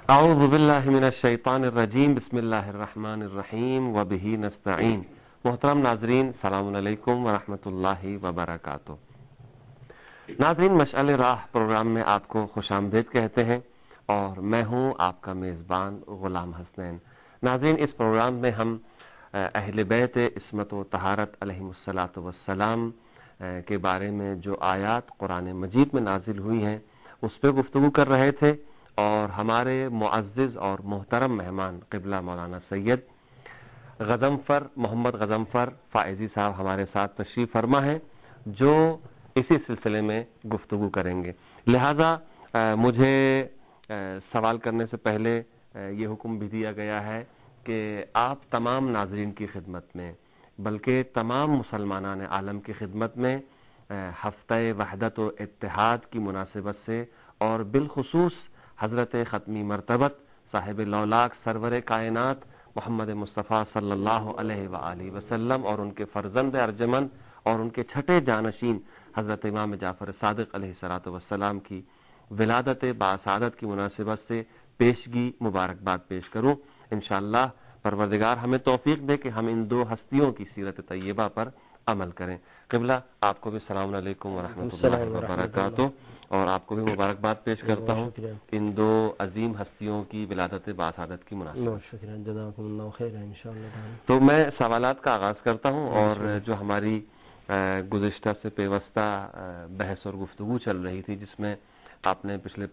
اعوذ باللہ من الشیطان الرجیم بسم اللہ الرحمن الرحیم وبہ نستعین۔ محترم ناظرین، السلام علیکم ورحمۃ اللہ وبرکاتہ۔ ناظرین، مشعل راہ پروگرام میں آپ کو خوش آمدید کہتے ہیں اور میں ہوں آپ کا میزبان غلام حسنین۔ ناظرین، اس پروگرام میں ہم اہل بیت عصمت و طہارت علیہم الصلاۃ والسلام کے بارے میں جو آیات قرآن مجید میں نازل ہوئی ہیں اس پہ گفتگو کر رہے تھے، اور ہمارے معزز اور محترم مہمان قبلہ مولانا سید غضنفر محمد غضنفر فائزی صاحب ہمارے ساتھ تشریف فرما ہیں، جو اسی سلسلے میں گفتگو کریں گے۔ لہذا مجھے سوال کرنے سے پہلے یہ حکم بھی دیا گیا ہے کہ آپ تمام ناظرین کی خدمت میں، بلکہ تمام مسلمانان عالم کی خدمت میں ہفتہ وحدت و اتحاد کی مناسبت سے، اور بالخصوص حضرت ختمی مرتبت صاحب لولاک سرور کائنات محمد مصطفیٰ صلی اللہ علیہ وآلہ وسلم اور ان کے فرزند ارجمند اور ان کے چھٹے جانشین حضرت امام جعفر صادق علیہ الصلوۃ والسلام کی ولادت باسعادت کی مناسبت سے پیشگی مبارکباد پیش کروں۔ انشاءاللہ پروردگار ہمیں توفیق دے کہ ہم ان دو ہستیوں کی سیرت طیبہ پر عمل کریں۔ قبلہ، آپ کو بھی السلام علیکم ورحمۃ اللہ وبرکاتہ، اور آپ کو بھی مبارکباد پیش کرتا ہوں ان دو عظیم ہستیوں کی ولادت باسعادت کی مناسبت۔ تو میں سوالات کا آغاز کرتا ہوں، اور جو ہماری گزشتہ سے پیوستہ بحث اور گفتگو چل رہی تھی، جس میں آپ نے پچھلے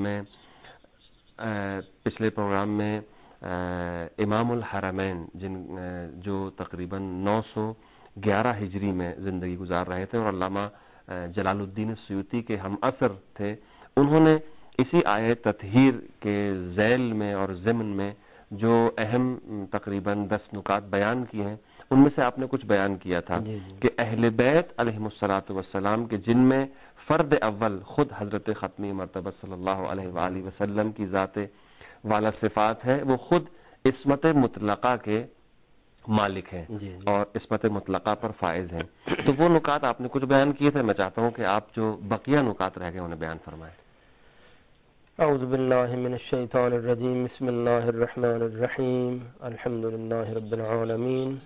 پروگرام میں امام الحرمین جو تقریباً 911 ہجری میں زندگی گزار رہے تھے اور علامہ جلال الدین السیوطی کے ہم عصر تھے، انہوں نے اسی آیت تطہیر کے ذیل میں اور ضمن میں جو اہم تقریباً 10 نکات بیان کیے ہیں، ان میں سے آپ نے کچھ بیان کیا تھا کہ اہل بیت علیہم الصلاۃ والسلام کے جن میں فرد اول خود حضرت ختمی مرتبہ صلی اللہ علیہ وآلہ وسلم کی ذات والا صفات ہے، وہ خود عصمت مطلقہ کے مالک ہیں اور عصمت مطلقہ پر فائز ہیں۔ تو وہ نکات آپ نے کچھ بیان کیے تھے، میں چاہتا ہوں کہ آپ جو بقیہ نکات رہ گئے انہیں بیان فرمائیں۔ اعوذ باللہ من الشیطان الرجیم، بسم اللہ الرحمن الرحیم، الحمد للہ رب العالمین۔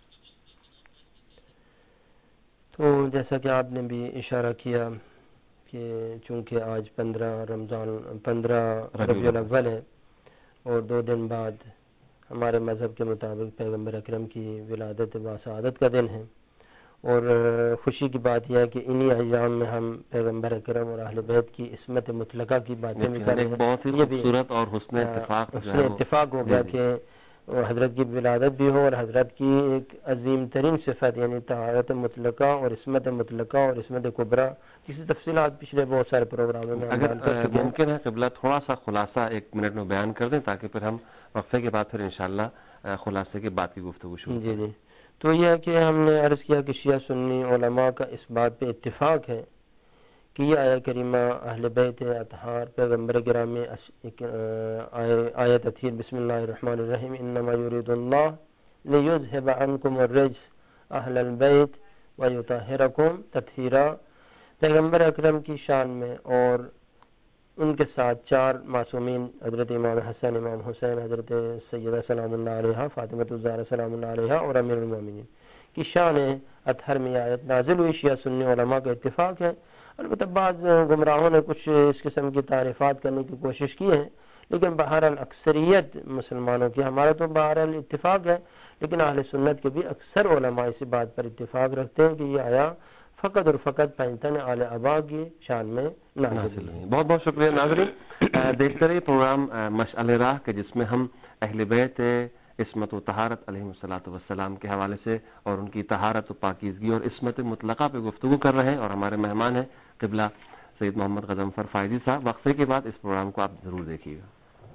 تو جیسا کہ آپ نے بھی اشارہ کیا کہ چونکہ آج 15 ربیع الاول ہے اور 2 دن بعد ہمارے مذہب کے مطابق پیغمبر اکرم کی ولادت باسعادت کا دن ہے، اور خوشی کی بات یہ ہے کہ انہی ایام میں ہم پیغمبر اکرم اور اہل بیت کی عصمت مطلقہ کی باتیں بھی کریں۔ بہت ہی خوبصورت اور حسن اتفاق ہو گیا کہ حضرت کی ولادت بھی ہو، اور حضرت کی ایک عظیم ترین صفت یعنی طہارت مطلقہ اور عصمت مطلقہ اور عصمت کبریٰ، جس کی تفصیلات پچھلے بہت سارے پروگراموں میں اگر ممکن ہے قبلہ تھوڑا سا خلاصہ 1 منٹ میں بیان کر دیں، تاکہ پھر ہم وقفے کے بعد پھر انشاءاللہ خلاصے کے بعد کی گفتگو شروع کریں۔ جی، تو یہ ہے کہ ہم نے عرض کیا کہ شیعہ سنی علماء کا اس بات پہ اتفاق ہے کہ یہ آیت کریمہ اہل بیت اطہار پیغمبر گرامی آیت تطہیر بسم اللہ الرحمن الرحیم، انما یرید اللہ لیذھب عنکم الرجس اہل البیت ویطہرکم تطہیرا، پیغمبر اکرم کی شان میں اور ان کے ساتھ 4 معصومین حضرت امام حسن، امام حسین، حضرت سیدہ سلام اللہ علیہا، فاطمہ الزہرا سلام اللہ علیہا اور امیر المومنین کی شان اطہر میں آیت نازل ہوئی۔ شیعہ سنی علماء کا اتفاق ہے۔ البتہ بعض گمراہوں نے کچھ اس قسم کی تعریفات کرنے کی کوشش کی ہے، لیکن بہرحال اکثریت مسلمانوں کی، ہمارا تو بہرحال اتفاق ہے، لیکن اہل سنت کے بھی اکثر علماء اسی بات پر اتفاق رکھتے ہیں کہ یہ آیا فقط اور فقط پنجتن آل ابا کی شان میں نازل ہے۔ بہت بہت شکریہ ناظرین، دیکھتے رہیے پروگرام مشعل راہ کے، جس میں ہم اہل بیت عصمت و طہارت علیہم الصلاۃ والسلام کے حوالے سے اور ان کی طہارت و پاکیزگی اور عصمت مطلقہ پہ گفتگو کر رہے ہیں، اور ہمارے مہمان ہیں قبلہ سید محمد غضنفر فائزی صاحب۔ وقفے کے بعد اس پروگرام کو آپ ضرور دیکھیے گا۔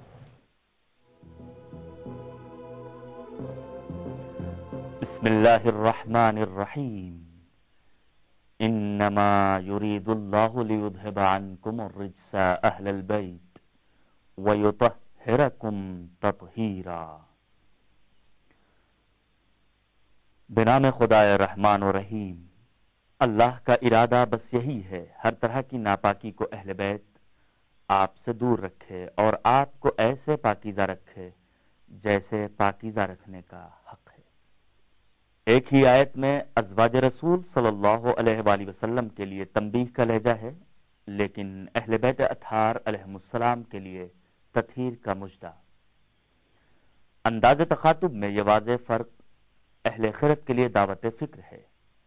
بسم اللہ الرحمن الرحیم، انما یرید اللہ لیذھب عنکم الرجس اہل البیت ویطہرکم تطہیرا۔ بنام خدائے رحمان و رحیم، اللہ کا ارادہ بس یہی ہے، ہر طرح کی ناپاکی کو اہل بیت آپ سے دور رکھے اور آپ کو ایسے پاکیزہ رکھے جیسے پاکیزہ رکھنے کا حق ہے۔ ایک ہی آیت میں ازواج رسول صلی اللہ علیہ وآلہ وسلم کے لیے تنبیہ کا لہجہ ہے، لیکن اہل بیت اطہار علیہم السلام کے لیے تطہیر کا مژدہ۔ انداز تخاطب میں یہ واضح فرق اہل خرد کے لیے دعوت فکر ہے۔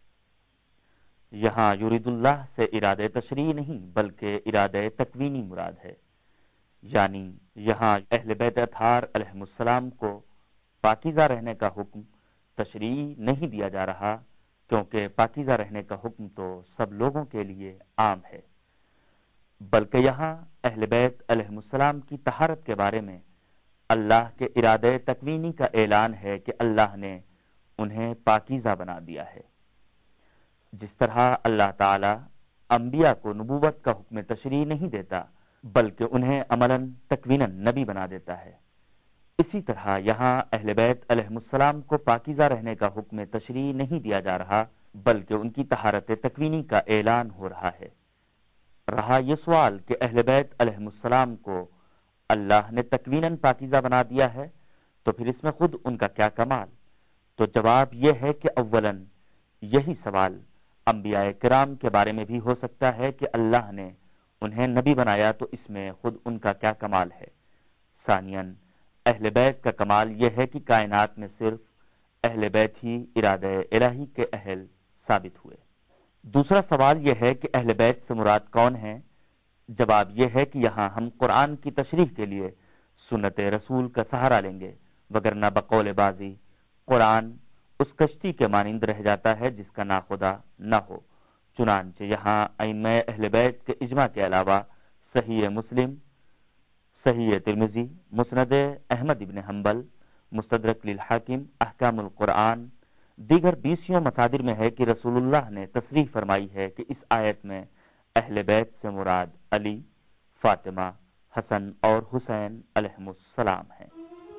یہاں یرید اللہ سے ارادہ تشریعی نہیں بلکہ ارادہ تکوینی مراد ہے، یعنی یہاں اہل بیت اطہار علیہم السلام کو پاکیزہ رہنے کا حکم تشریعی نہیں دیا جا رہا، کیونکہ پاکیزہ رہنے کا حکم تو سب لوگوں کے لیے عام ہے، بلکہ یہاں اہل بیت علیہم السلام کی طہارت کے بارے میں اللہ کے ارادہ تکوینی کا اعلان ہے کہ اللہ نے انہیں پاکیزہ بنا دیا ہے۔ جس طرح اللہ تعالی انبیاء کو نبوت کا حکم تشریعی نہیں دیتا بلکہ انہیں عملاً تکویناً نبی بنا دیتا ہے، اسی طرح یہاں اہل بیت علیہم السلام کو پاکیزہ رہنے کا حکم تشریعی نہیں دیا جا رہا بلکہ ان کی طہارت تکوینی کا اعلان ہو رہا ہے۔ رہا یہ سوال کہ اہل بیت علیہم السلام کو اللہ نے تکویناً پاکیزہ بنا دیا ہے تو پھر اس میں خود ان کا کیا کمال؟ تو جواب یہ ہے کہ اولاً یہی سوال انبیاء کرام کے بارے میں بھی ہو سکتا ہے کہ اللہ نے انہیں نبی بنایا تو اس میں خود ان کا کیا کمال ہے۔ ثانیاً اہل بیت کا کمال یہ ہے کہ کائنات میں صرف اہل بیت ہی ارادہ الہی کے اہل ثابت ہوئے۔ دوسرا سوال یہ ہے کہ اہل بیت سے مراد کون ہیں؟ جواب یہ ہے کہ یہاں ہم قرآن کی تشریح کے لیے سنت رسول کا سہارا لیں گے، وگرنہ بقول بازی قرآن اس کشتی کے مانند رہ جاتا ہے جس کا ناخدا نہ ہو۔ چنانچہ یہاں ائمہ اہل بیت کے اجماع کے علاوہ صحیح مسلم، صحیح ترمذی، مسند احمد ابن حنبل، مستدرک للحاکم، احکام القرآن، دیگر 20 مصادر میں ہے کہ رسول اللہ نے تصریح فرمائی ہے کہ اس آیت میں اہل بیت سے مراد علی، فاطمہ، حسن اور حسین علیہم السلام ہیں۔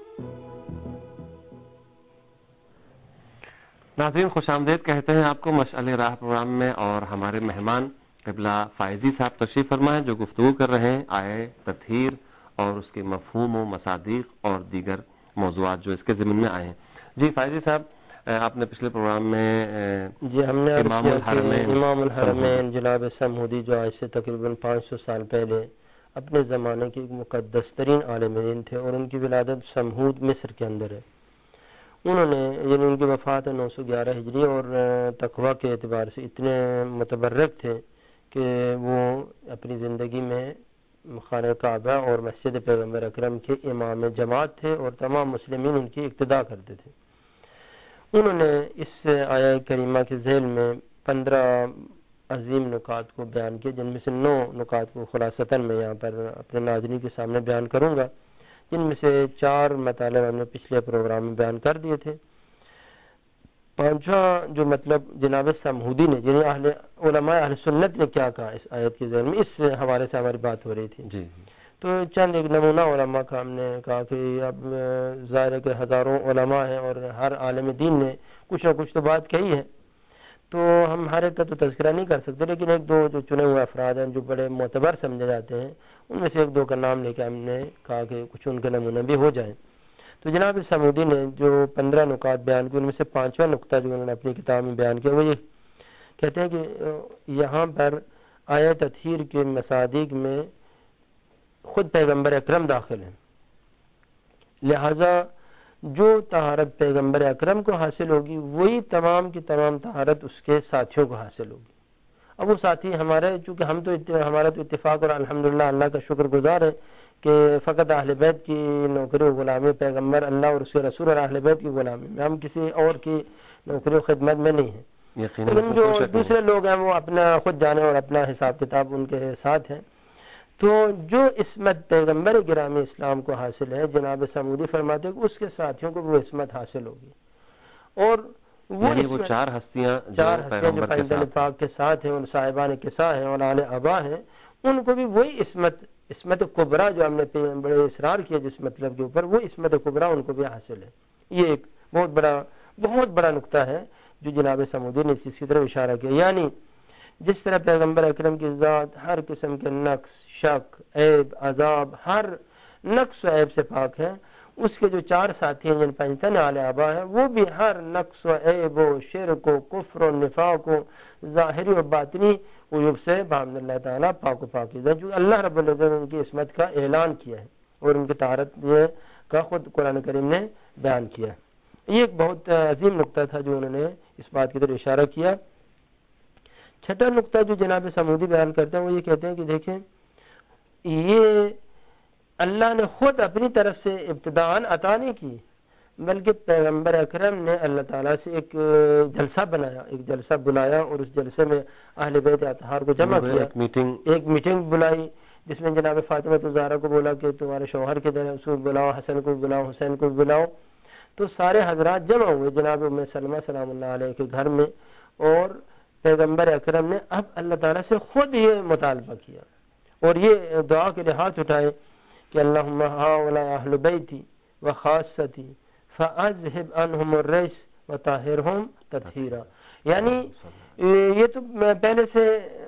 ناظرین خوش آمدید کہتے ہیں آپ کو مشعل راہ پروگرام میں، اور ہمارے مہمان قبلہ فائزی صاحب تشریف فرما ہے جو گفتگو کر رہے ہیں آئے تطہیر اور اس کے مفہوم و مصادیق اور دیگر موضوعات جو اس کے ضمن میں آئے ہیں۔ جی فائزی صاحب، آپ نے پچھلے پروگرام میں جی ہم نے امام الحرمین جناب سمہودی جو آج سے تقریباً 500 سال پہلے اپنے زمانے کے مقدس ترین عالم دین تھے اور ان کی ولادت سمہود مصر کے اندر ہے۔ انہوں نے یعنی ان کی وفات 911 ہجری اور تقویٰ کے اعتبار سے اتنے متبرک تھے کہ وہ اپنی زندگی میں خانہ کعبہ اور مسجد پیغمبر اکرم کے امام جماعت تھے اور تمام مسلمین ان کی اقتداء کرتے تھے۔ انہوں نے اس آیہ کریمہ کے ذیل میں 15 عظیم نکات کو بیان کیے، جن میں سے 9 نکات کو خلاصتاً میں یہاں پر اپنے ناظرین کے سامنے بیان کروں گا، جن میں سے 4 مطالب ہم نے پچھلے پروگرام میں بیان کر دیے تھے۔ 5واں جو مطلب جناب سمہودی نے یعنی علماء اہل سنت نے کیا کہا اس آیت کے ذیل میں، اس حوالے سے ہماری بات ہو رہی تھی۔ جی تو چند ایک نمونہ علماء کا ہم نے کہا کہ اب ظاہر ہے کہ ہزاروں علماء ہیں اور ہر عالم دین نے کچھ نہ کچھ تو بات کہی ہے، تو ہم ہر ایک کا تو تذکرہ نہیں کر سکتے، لیکن 1-2 جو چنے ہوئے افراد ہیں جو بڑے معتبر سمجھے جاتے ہیں ان میں سے 1-2 کا نام لے کے ہم نے کہا کہ کچھ ان کے نمونے بھی ہو جائیں۔ تو جناب سمودی نے جو 15 نکات بیان کیے ان میں سے 5واں نقطہ جو انہوں نے اپنی کتاب میں بیان کیا وہ یہ کہتے ہیں کہ یہاں پر آیہ تطہیر کے مصادیق میں خود پیغمبر اکرم داخل ہیں، لہذا جو طہارت پیغمبر اکرم کو حاصل ہوگی وہی تمام کی تمام طہارت اس کے ساتھیوں کو حاصل ہوگی۔ اب وہ ساتھی ہمارے، چونکہ ہمارا تو اتفاق اور الحمدللہ اللہ کا شکر گزار ہے کہ فقط اہل بیت کی نوکری و غلامی پیغمبر اللہ اور اس کے رسول اور اہل بیت کی غلامی میں، ہم کسی اور کی نوکری و خدمت میں نہیں ہیں۔ لیکن جو دوسرے لوگ ہیں وہ اپنا خود جانے اور اپنا حساب کتاب ان کے ساتھ ہے۔ تو جو عصمت پیغمبر گرامی اسلام کو حاصل ہے، جناب سمودی فرماتے ہیں کہ اس کے ساتھیوں کو وہ عصمت حاصل ہوگی، اور وہ 4 ہستیاں جو پیغمبر پاک کے ساتھ ہیں، ان صاحبان کسا ہیں اور آل ابا ہیں، ان کو بھی وہی عصمت کبریٰ جو ہم نے بڑے اصرار کیا جس مطلب کے اوپر، وہ عصمت کبریٰ ان کو بھی حاصل ہے۔ یہ ایک بہت بڑا نقطہ ہے جو جناب سمودی نے اس چیز کی طرف اشارہ کیا، یعنی جس طرح پیغمبر اکرم کی ذات ہر قسم کے نقص، شک، عیب، عذاب، ہر نقص و عیب سے پاک ہے. اس کے جو 4 ساتھی ہیں جن 55 اعلی آبا ہیں وہ بھی ہر نقص و عیب و شرک و کفر و نفاق و ظاہری و باطنی عیوب سے بحمد اللہ تعالیٰ پاک و پاکیزہ، جو اللہ رب العزت نے ان کی عصمت کا اعلان کیا ہے اور ان کی طہارت کا خود قرآن کریم نے بیان کیا. یہ ایک بہت عظیم نقطہ تھا جو انہوں نے اس بات کی طرف اشارہ کیا. چھٹا نقطہ جو جناب سمودی بیان کرتے ہیں وہ یہ کہتے ہیں کہ دیکھیں یہ اللہ نے خود اپنی طرف سے ابتداءً عطا نہیں کی، بلکہ پیغمبر اکرم نے اللہ تعالیٰ سے ایک جلسہ بنایا، ایک جلسہ بلایا اور اس جلسے میں اہل بیت اطہار کو جمع کیا. ایک میٹنگ بلائی جس میں جناب فاطمہ الزہرا کو بولا کہ تمہارے شوہر کے در اس کو بلاؤ، حسن کو بلاؤ، حسین کو بلاؤ. تو سارے حضرات جمع ہوئے جناب ام سلمہ سلام اللہ علیہ کے گھر میں، اور پیغمبر اکرم نے اب اللہ تعالیٰ سے خود یہ مطالبہ کیا اور یہ دعا کے لیے ہاتھ اٹھائے کہ اللہم ہؤلاء اہل بیتی وخاصتی فاذہب عنہم الرجس وطہرہم تطہیرا. یعنی یہ تو پہلے سے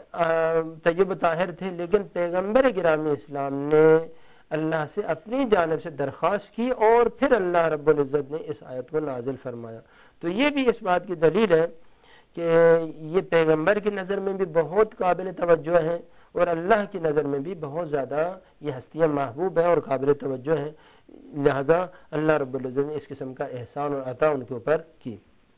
طیب طاہر تھے، لیکن پیغمبر گرامی اسلام نے اللہ سے اپنی جانب سے درخواست کی اور پھر اللہ رب العزت نے اس آیت کو نازل فرمایا. تو یہ بھی اس بات کی دلیل ہے کہ یہ پیغمبر کی نظر میں بھی بہت قابل توجہ ہیں اور اللہ کی نظر میں بھی بہت زیادہ یہ ہستیاں محبوب ہیں اور قابل توجہ ہیں، لہذا اللہ رب العزت نے اس قسم کا احسان اور عطا ان کے اوپر کی.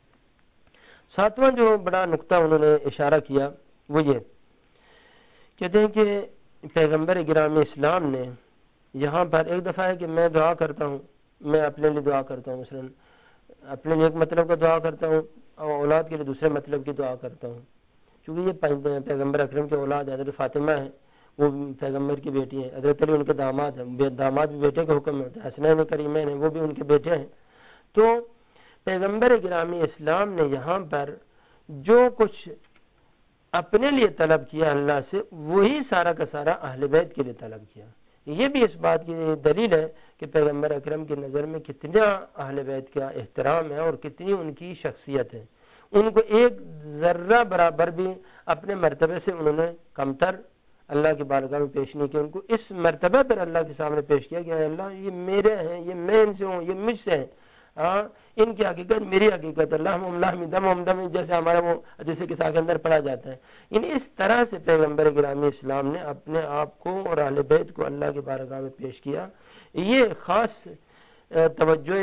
ساتواں جو بڑا نقطہ انہوں نے اشارہ کیا وہ یہ کہتے ہیں کہ پیغمبر گرامی اسلام نے یہاں پر ایک دفعہ ہے کہ میں دعا کرتا ہوں، میں اپنے لیے دعا کرتا ہوں، مثلا اپنے لیے ایک مطلب کا دعا کرتا ہوں اور اولاد کے لیے دوسرے مطلب کی دعا کرتا ہوں. چونکہ یہ پیغمبر اکرم کے اولاد حضرت فاطمہ ہیں، وہ پیغمبر کی بیٹی ہیں، حضرت علی ان کے داماد ہیں، داماد بھی بیٹے کے حکم میں ہوتے ہیں، حسنین کریمین ہیں وہ بھی ان کے بیٹے ہیں. تو پیغمبر گرامی اسلام نے یہاں پر جو کچھ اپنے لیے طلب کیا اللہ سے وہی سارا کا سارا اہل بیت کے لیے طلب کیا. یہ بھی اس بات کی دلیل ہے کہ پیغمبر اکرم کی نظر میں کتنا اہل بیت کا احترام ہے اور کتنی ان کی شخصیت ہے. ان کو ایک ذرہ برابر بھی اپنے مرتبے سے انہوں نے کمتر اللہ کی بارگاہ میں پیش نہیں کیا. ان کو اس مرتبہ پر اللہ کے سامنے پیش کیا کہ اللہ یہ میرے ہیں، یہ میں ان سے ہوں، یہ مجھ سے ہیں، ان کی حقیقت میری حقیقت، اللہ دم جیسے ہمارا وہ جیسے کسا کے اندر پڑھا جاتا ہے. یعنی اس طرح سے پیغمبر گرامی اسلام نے اپنے آپ کو اور اہل بیت کو اللہ کی بارگاہ میں پیش کیا. یہ خاص توجہ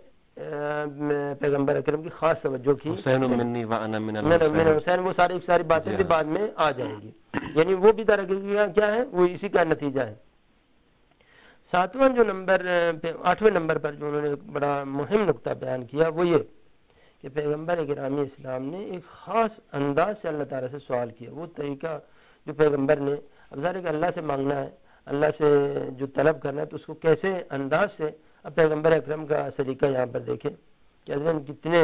پیغمبر اکرم کی خاص توجہ کی. حسین منی وانا من حسین، وہ ساری باتیں بھی بعد میں آ جائیں گی. یعنی وہ بھی درجہ کیا ہے، وہ اسی کا نتیجہ ہے. ساتواں جو نمبر 8ویں نمبر پر جو انہوں نے ایک بڑا مہم نقطہ بیان کیا وہ یہ کہ پیغمبر گرامی اسلام نے ایک خاص انداز سے اللہ تعالیٰ سے سوال کیا. وہ طریقہ جو پیغمبر نے، اب ظاہر ہے کہ اللہ سے مانگنا ہے، اللہ سے جو طلب کرنا ہے، تو اس کو کیسے انداز سے، اب پیغمبر اکرم کا سلیقہ یہاں پر دیکھیں کہ حضرت کتنے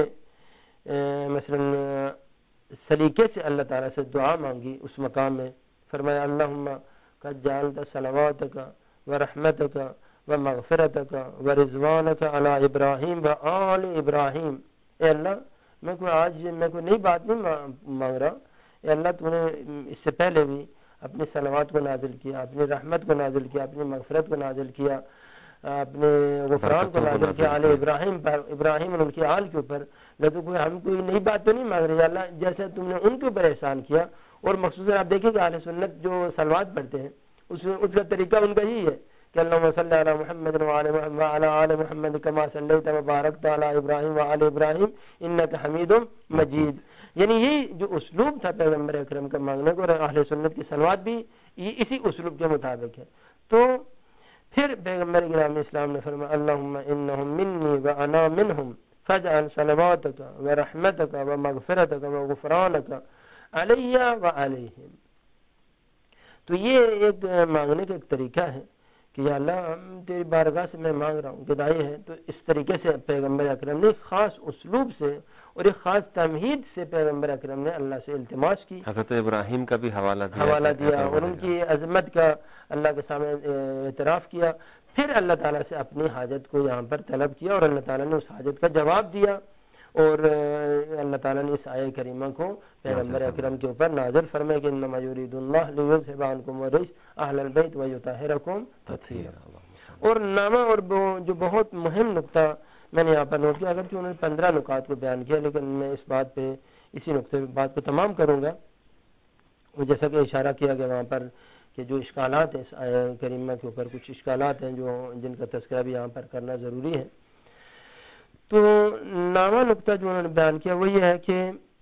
مثلا سلیقے سے اللہ تعالیٰ سے دعا مانگی. اس مقام میں فرمایا اللہم قد جعلت صلواتک ورحمتک ومغفرتک ورضوانک علی ابراہیم وآل ابراہیم. اے اللہ میں کوئی نئی بات نہیں مانگ رہا، اے اللہ تو نے اس سے پہلے بھی اپنی صلوات کو نازل کیا، اپنی رحمت کو نازل کیا، اپنی مغفرت کو نازل کیا، اپنے غفران کو نازل کیا آل ابراہیم پر، ابراہیم اور ان کی آل کے اوپر. لیکن ہم کوئی نئی بات تو نہیں مانگ رہے اللہ، جیسے تم نے ان کے اوپر احسان کیا. اور مخصوصاً آپ دیکھیں کہ اہل سنت جو صلوات پڑھتے ہیں اس کا طریقہ ان کا یہی ہے کہ اللہم صلی علی محمد وعلی آل محمد کما صلیت وبارکت علی ابراہیم وعلی ابراہیم انک حمید مجید. یعنی یہ جو اسلوب تھا پیغمبر اکرم کا مانگنے کو، اور اہل سنت کی صلوات بھی اسی اسلوب کے مطابق ہے. تو پھر پیغمبر گرامی اسلام نے فرمایا اللہم انہم منی وانا منہم فاجعل صلواتک ورحمتک ومغفرتک وغفرانک علی وعلیہم. تو یہ ایک مانگنے کا ایک طریقہ ہے کہ یا اللہ تیری بارگاہ سے میں مانگ رہا ہوں، گدائی ہے. تو اس طریقے سے پیغمبر اکرم نے خاص اسلوب سے اور ایک خاص تمہید سے پیغمبر اکرم نے اللہ سے التماس کی. حضرت ابراہیم کا بھی حوالہ دیا اور ان کی عظمت کا اللہ کے سامنے اعتراف کیا. پھر اللہ تعالیٰ سے اپنی حاجت کو یہاں پر طلب کیا اور اللہ تعالیٰ نے اس حاجت کا جواب دیا. اور اللہ تعالیٰ نے اس آیت کریمہ کو پیغمبر اکرم کے اوپر نازل فرمایا کہ انما یرید اللہ لیذھب عنکم الرجس اہل البیت ویطہرکم تطہیرا. اور نامہ اور جو بہت مہم نقطہ میں نے یہاں پر نوٹ کیا، اگرچہ انہوں نے 15 نکات کو بیان کیا، لیکن میں اس بات پہ اسی نقطے بات پہ تمام کروں گا. جیسا کہ اشارہ کیا گیا وہاں پر کہ جو اشکالات ہیں اس آیت کریمہ کے اوپر، کچھ اشکالات ہیں جن کا تذکرہ بھی یہاں پر کرنا ضروری ہے. تو نامہ نقطہ جو انہوں نے بیان کیا وہ یہ ہے کہ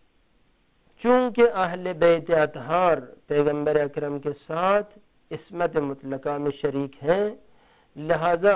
چونکہ اہل بیت اطہار پیغمبر اکرم کے ساتھ عصمت مطلقہ میں شریک ہیں، لہذا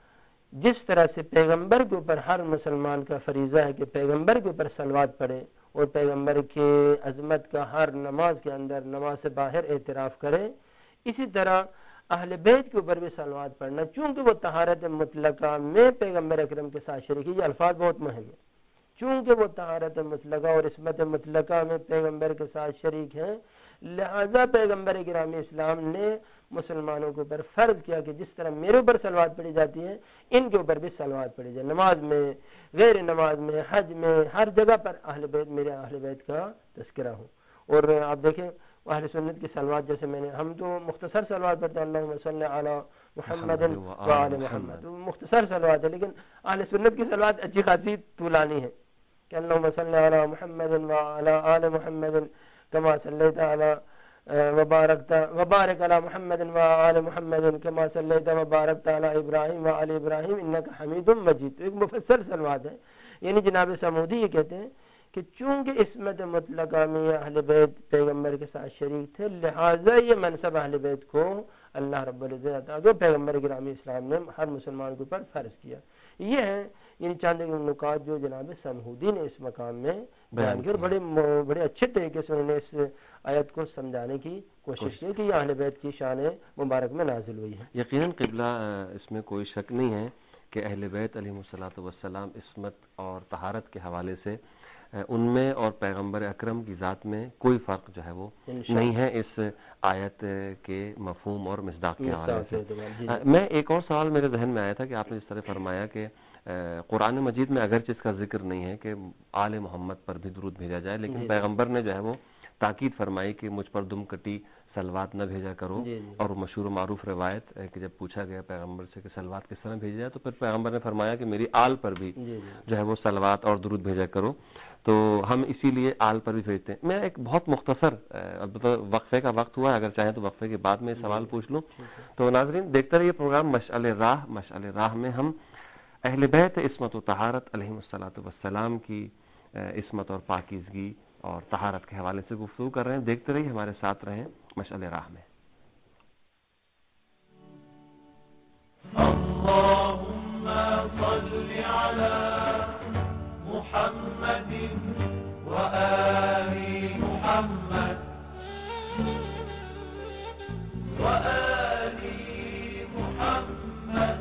جس طرح سے پیغمبر کے اوپر ہر مسلمان کا فریضہ ہے کہ پیغمبر کے اوپر صلوات پڑھے اور پیغمبر کے عظمت کا ہر نماز کے اندر نماز سے باہر اعتراف کرے، اسی طرح اہل بیت کے اوپر بھی صلوات پڑھنا، چونکہ وہ طہارت مطلقہ میں پیغمبر اکرم کے ساتھ شریک ہے. یہ الفاظ بہت مہم ہیں. چونکہ وہ طہارت مطلقہ اور عصمت مطلقہ میں پیغمبر کے ساتھ شریک ہیں، لہذا پیغمبر گرامی اسلام نے مسلمانوں کے اوپر فرض کیا کہ جس طرح میرے اوپر صلوات پڑھی جاتی ہے ان کے اوپر بھی صلوات پڑھی جائے. نماز میں، غیر نماز میں، حج میں، ہر جگہ پر اہل بیت، میرے اہل بیت کا تذکرہ ہو. اور آپ دیکھیں اہل سنت کی صلوات، جیسے میں نے، ہم تو مختصر صلوات پڑھتے ہیں، اللہم صلی علی محمد وآل محمد، مختصر صلوات ہے، لیکن اہل سنت کی صلوات اچھی خاصی طولانی ہے کہ اللہم صلی علی محمد وعلی آل محمد کما صلیت علی وبارک علی محمد وآل محمد کما صلیت وبارکت علی ابراہیم وعلی ابراہیم انک حمید مجید. تو ایک مفصل صلوات ہے. یعنی جناب سمودی یہ کہتے ہیں کہ چونکہ عصمت مطلقہ میں اہل بیت پیغمبر کے ساتھ شریک تھے، لہٰذا یہ منصب اہل بیت کو اللہ رب العزت جو پیغمبر گرامی اسلام نے ہر مسلمان کے اوپر فرض کیا. یہ ہے یعنی چاند نکات جو جناب سمہودی نے اس مقام میں بیان کیا، اور بڑے اچھے طریقے سے انہوں نے اس آیت کو سمجھانے کی کوشش کی کہ یہ اہل بیت کی شان مبارک میں نازل ہوئی ہے. یقیناً قبلہ اس میں کوئی شک نہیں ہے کہ اہل بیت علیہ الصلوۃ والسلام عصمت اور طہارت کے حوالے سے ان میں اور پیغمبر اکرم کی ذات میں کوئی فرق جو ہے وہ نہیں ہے اس آیت کے مفہوم اور مصداق کے حوالے سے. میں ایک اور سوال میرے ذہن میں آیا تھا کہ آپ نے جس طرح فرمایا کہ قرآن مجید میں اگرچہ اس کا ذکر نہیں ہے کہ آل محمد پر بھی درود بھیجا جائے، لیکن پیغمبر نے جو ہے وہ تاکید فرمائی کہ مجھ پر دم کٹی سلوات نہ بھیجا کرو. اور مشہور و معروف روایت کہ جب پوچھا گیا پیغمبر سے کہ سلوات کس طرح بھیجا جائے تو پھر پیغمبر نے فرمایا کہ میری آل پر بھی جو ہے وہ سلوات اور درود بھیجا کرو. تو ہم اسی لیے آل پر بھی بھیجتے ہیں. میں ایک بہت مختصر، البتہ وقفے کا وقت ہوا ہے، اگر چاہیں تو وقفے کے بعد میں سوال پوچھ لوں. تو ناظرین دیکھتے رہیے پروگرام مشعل راہ میں ہم اہل بیت عصمت و طہارت علیہم الصلوۃ والسلام کی عصمت اور پاکیزگی اور طہارت کے حوالے سے گفتگو کر رہے ہیں. دیکھتے رہیے، ہمارے ساتھ رہیں مشعل راہ میں. اللهم صل على محمد وآل محمد وآل محمد.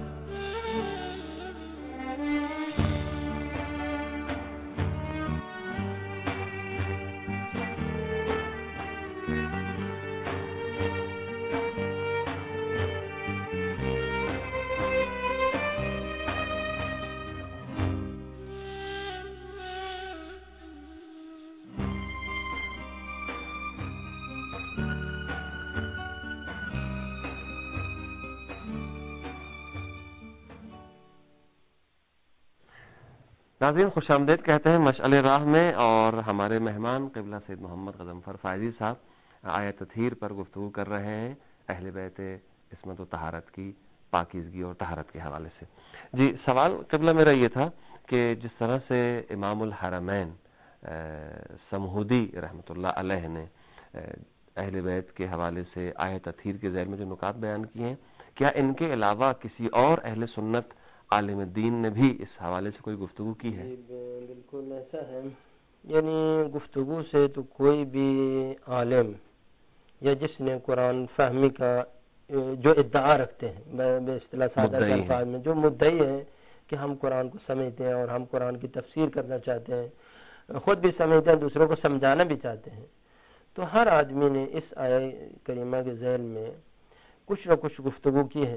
ناظرین خوش آمدید کہتے ہیں مشعل راہ میں، اور ہمارے مہمان قبلہ سید محمد غضنفر فائزی صاحب آیت تطہیر پر گفتگو کر رہے ہیں اہل بیت عصمت و طہارت کی پاکیزگی اور طہارت کے حوالے سے. جی سوال قبلہ میرا یہ تھا کہ جس طرح سے امام الحرمین سمہودی رحمۃ اللہ علیہ نے اہل بیت کے حوالے سے آیت تطہیر کے ذیل میں جو نکات بیان کیے ہیں، کیا ان کے علاوہ کسی اور اہل سنت عالم دین نے بھی اس حوالے سے کوئی گفتگو کی ہے؟ بالکل ایسا ہے. یعنی گفتگو سے تو کوئی بھی عالم یا جس نے قرآن فہمی کا جو ادعا رکھتے ہیں، بے اصطلاح سادہ الفاظ میں جو مدعی ہیں کہ ہم قرآن کو سمجھتے ہیں اور ہم قرآن کی تفسیر کرنا چاہتے ہیں، خود بھی سمجھتے ہیں، دوسروں کو سمجھانا بھی چاہتے ہیں، تو ہر آدمی نے اس آیت کریمہ کے ذیل میں کچھ نہ کچھ گفتگو کی ہے.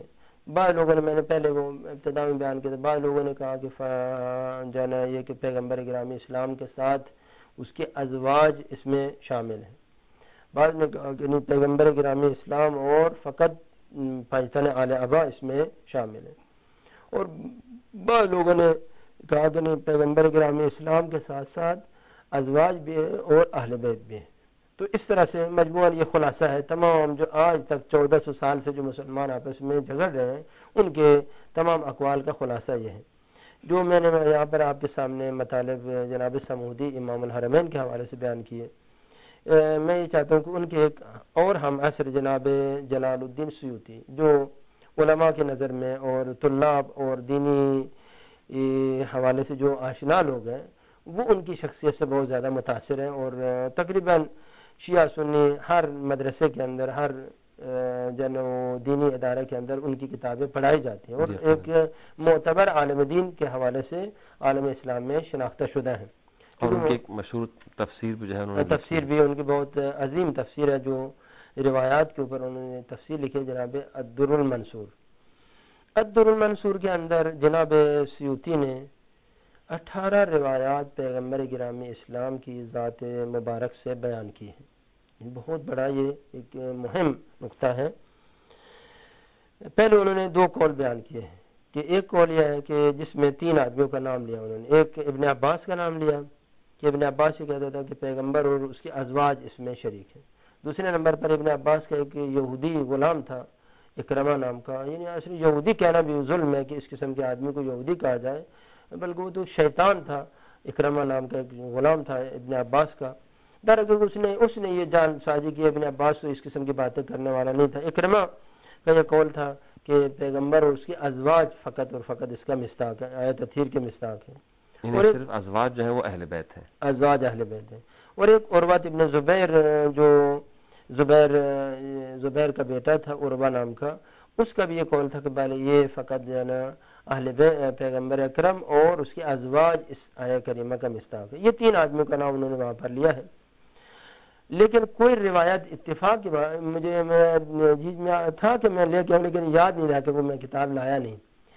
بعض لوگوں نے، میں نے پہلے وہ ابتدا میں بیان کیا تھا، بعض لوگوں نے کہا کہ جو ہے نا یہ کہ پیغمبر گرامی اسلام کے ساتھ اس کے ازواج اس میں شامل ہیں، بعض نے کہا کہ نہیں، پیغمبر گرامی اسلام اور فقط پاکستان آل ابا اس میں شامل ہے، اور بعض لوگوں نے کہا کہ نہیں، پیغمبر گرامی اسلام کے ساتھ ساتھ ازواج بھی ہیں اور اہل بیت بھی ہیں۔ تو اس طرح سے مجموعاً یہ خلاصہ ہے، تمام جو آج تک 1400 سال سے جو مسلمان آپس میں جھگڑ رہے ہیں ان کے تمام اقوال کا خلاصہ یہ ہے۔ جو میں نے یہاں پر آپ کے سامنے مطالب جناب سمودی امام الحرمین کے حوالے سے بیان کیے، میں یہ چاہتا ہوں کہ ان کے ایک اور ہم عصر جناب جلال الدین سیوطی، جو علماء کی نظر میں اور طلاب اور دینی حوالے سے جو آشنا لوگ ہیں، وہ ان کی شخصیت سے بہت زیادہ متاثر ہیں، اور تقریباً شیعہ سنی ہر مدرسے کے اندر، ہر دینی ادارے کے اندر ان کی کتابیں پڑھائی جاتی ہیں، اور ایک معتبر عالم دین کے حوالے سے عالم اسلام میں شناختہ شدہ ہیں۔ اور ان کی ایک مشہور تفسیر بھی جو ہے انہوں نے تفسیر بھی ان کی بہت عظیم تفسیر ہے، جو روایات کے اوپر انہوں نے تفسیر لکھی، جناب الدر المنصور۔ الدر المنصور کے اندر جناب سیوطی نے 18 روایات پیغمبر گرامی اسلام کی ذات مبارک سے بیان کی ہیں۔ بہت بڑا یہ ایک مہم نقطہ ہے۔ پہلے انہوں نے 2 قول بیان کیے ہیں، کہ ایک قول یہ ہے کہ جس میں 3 آدمیوں کا نام لیا انہوں نے، ایک ابن عباس کا نام لیا کہ ابن عباس یہ کہتا تھا کہ پیغمبر اور اس کے ازواج اس میں شریک ہیں۔ دوسرے نمبر پر ابن عباس کا ایک یہودی غلام تھا اکرمہ نام کا، یعنی اصلی یہودی کہنا بھی ظلم ہے کہ اس قسم کے آدمی کو یہودی کہا جائے، بلکہ وہ تو شیطان تھا، اکرمہ نام کا ایک غلام تھا ابن عباس کا۔ دراصل اس نے یہ جان سازی کی ابن عباس تو اس قسم کی باتیں کرنے والا نہیں تھا۔ اکرمہ کا یہ قول تھا کہ پیغمبر اور اس کے ازواج فقط اور فقط اس کا مصداق ہے، آیت تطہیر کے مصداق ہے، اور صرف ازواج جو ہیں وہ اہل بیت ہیں، ازواج اہل بیت ہیں۔ اور ایک عروہ ابن زبیر، جو زبیر کا بیٹا تھا عروہ نام کا، اس کا بھی یہ قول تھا کہ بھائی یہ فقط جو ہے نا اہل بیت پیغمبر اکرم اور اس کے ازواج اس آیت کریمہ کا مصداق ہے۔ یہ 3 آدمیوں کا نام انہوں نے وہاں پر لیا ہے، لیکن کوئی روایت اتفاق کی مجھے میں تھا کہ میں لے کے آؤں، لیکن یاد نہیں رہا کہ وہ میں کتاب لایا نہیں،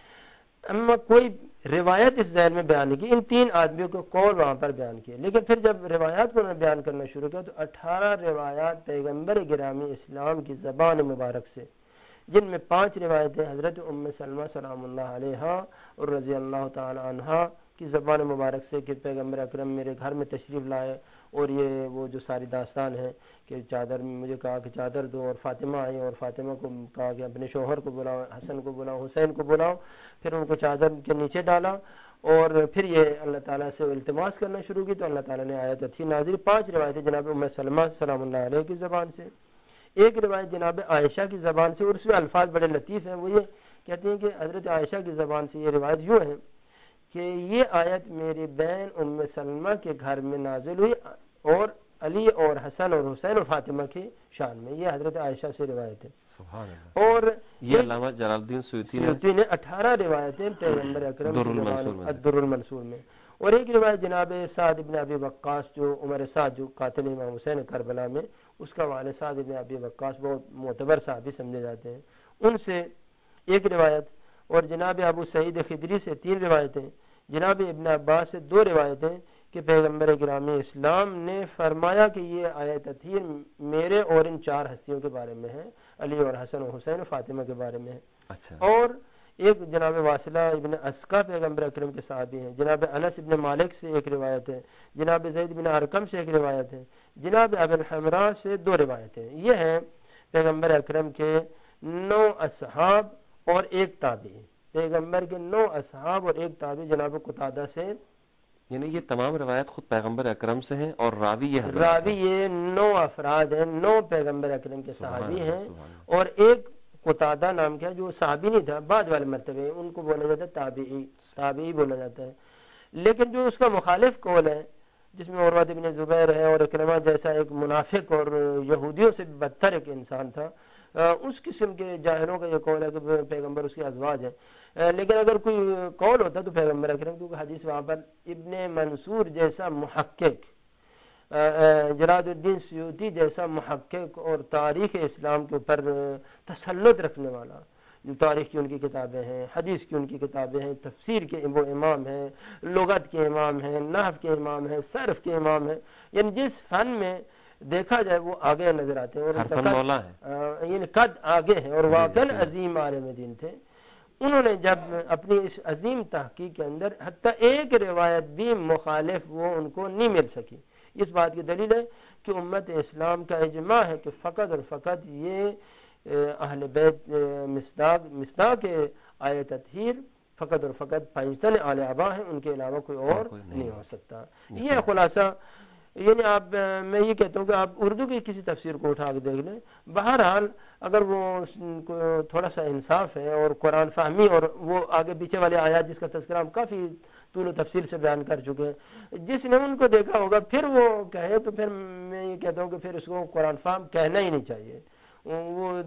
اما کوئی روایت اس ذہن میں بیان نہیں کی۔ ان 3 آدمیوں کو قول وہاں پر بیان کیے، لیکن پھر جب روایات کو انہوں نے بیان کرنا شروع کیا تو 18 روایات پیغمبر گرامی اسلام کی زبان مبارک سے، جن میں 5 روایتیں حضرت ام سلمہ سلام اللہ علیہا اور رضی اللہ تعالی عنہا کی زبان مبارک سے کہ پیغمبر اکرم میرے گھر میں تشریف لائے، اور یہ وہ جو ساری داستان ہے کہ چادر میں مجھے کہا کہ چادر دو، اور فاطمہ آئی اور فاطمہ کو کہا کہ اپنے شوہر کو بلاؤ، حسن کو بلاؤ، حسین کو بلاؤ، پھر ان کو چادر کے نیچے ڈالا، اور پھر یہ اللہ تعالیٰ سے التماس کرنا شروع کی تو اللہ تعالیٰ نے آیت اچھی نازل۔ 5 روایتیں جناب ام سلمہ سلام اللہ علیہ کی زبان سے، ایک روایت جناب عائشہ کی زبان سے، اور اس میں الفاظ بڑے لطیف ہیں، وہ یہ کہتے ہیں کہ حضرت عائشہ کی زبان سے یہ روایت یوں ہے کہ یہ آیت میری بہن ام سلمہ کے گھر میں نازل ہوئی اور علی اور حسن اور حسین اور فاطمہ کی شان میں، یہ حضرت عائشہ سے روایت ہے۔ سبحان اللہ۔ اور یہ علامہ جلال الدین سیوطی نے 18 روایتیں پیغمبر اکرم الدر المنصور میں، اور ایک روایت جناب سعد ابن ابی وقاص، جو عمر سعد جو قاتل امام حسین کربلا میں، اس کا والد سعد ابن ابی وقاص بہت معتبر صحابی سمجھے جاتے ہیں، ان سے ایک روایت، اور جناب ابو سعید خدری سے 3 روایتیں، جناب ابن عباس سے 2 روایتیں کہ پیغمبر گرامی اسلام نے فرمایا کہ یہ آیت تطہیر میرے اور ان 4 ہستیوں کے بارے میں ہے، علی اور حسن اور حسین اور فاطمہ کے بارے میں ہے۔ اچھا۔ اور ایک جناب واصلہ ابن اسقا پیغمبر اکرم کے صحابی ہیں، جناب انس ابن مالک سے ایک روایت ہے، جناب زید بن ارقم سے ایک روایت ہے، جناب ابی الحمراء سے 2 روایتیں۔ یہ ہیں پیغمبر اکرم کے 9 اصحاب اور 1 تابعی، پیغمبر کے 9 اصحاب اور 1 تابعی جناب قتادہ سے، یعنی یہ تمام روایت خود پیغمبر اکرم سے ہیں، اور راوی یہ یہ 9 افراد ہیں، 9 پیغمبر اکرم کے صحابی ہیں، اور 1 قتادہ نام کا جو صحابی نہیں تھا، بعد والے مرتبے ان کو بولا جاتا ہے تابعی بولا جاتا ہے۔ لیکن جو اس کا مخالف قول ہے جس میں عروہ ابن زبیر ہے اور اکرمہ جیسا ایک منافق اور یہودیوں سے بدتر ایک انسان تھا، اس قسم کے جاہلوں کا یہ قول ہے کہ پیغمبر اس کے ازواج ہیں، لیکن اگر کوئی قول ہوتا تو پیغمبر اکرم، کیونکہ حدیث وہاں پر ابن منصور جیسا محقق، جلال الدین سیوطی جیسا محقق اور تاریخ اسلام کے اوپر تسلط رکھنے والا، تاریخ کی ان کی کتابیں ہیں، حدیث کی ان کی کتابیں ہیں، تفسیر کے وہ امام ہیں، لغت کے امام ہیں، نحو کے امام ہیں، صرف کے امام ہیں، یعنی جس فن میں دیکھا جائے وہ آگے نظر آتے ہیں، اور یعنی قد آگے ہیں، اور واقعاً عظیم عالم دین تھے۔ انہوں نے جب اپنی اس عظیم تحقیق کے اندر حتیٰ ایک روایت بھی مخالف وہ ان کو نہیں مل سکی۔ اس بات کی دلیل ہے کہ امت اسلام کا اجماع ہے کہ فقط اور فقط یہ اہل بیت مصداق آیہ تطہیر فقط اور فقط پنجتن آل ابا ہیں، ان کے علاوہ کوئی اور نہیں ہو سکتا۔ یہ خلاصہ، یعنی آپ میں یہ کہتا ہوں کہ آپ اردو کی کسی تفسیر کو اٹھا کے دیکھ لیں، بہرحال اگر وہ تھوڑا سا انصاف ہے اور قرآن فہمی اور وہ آگے پیچھے والے آیات جس کا تذکرہ ہم کافی طول و تفصیل سے بیان کر چکے ہیں، جس نے ان کو دیکھا ہوگا پھر وہ کہے تو پھر میں یہ کہتا ہوں کہ پھر اس کو قرآن فہم کہنا ہی نہیں چاہیے، وہ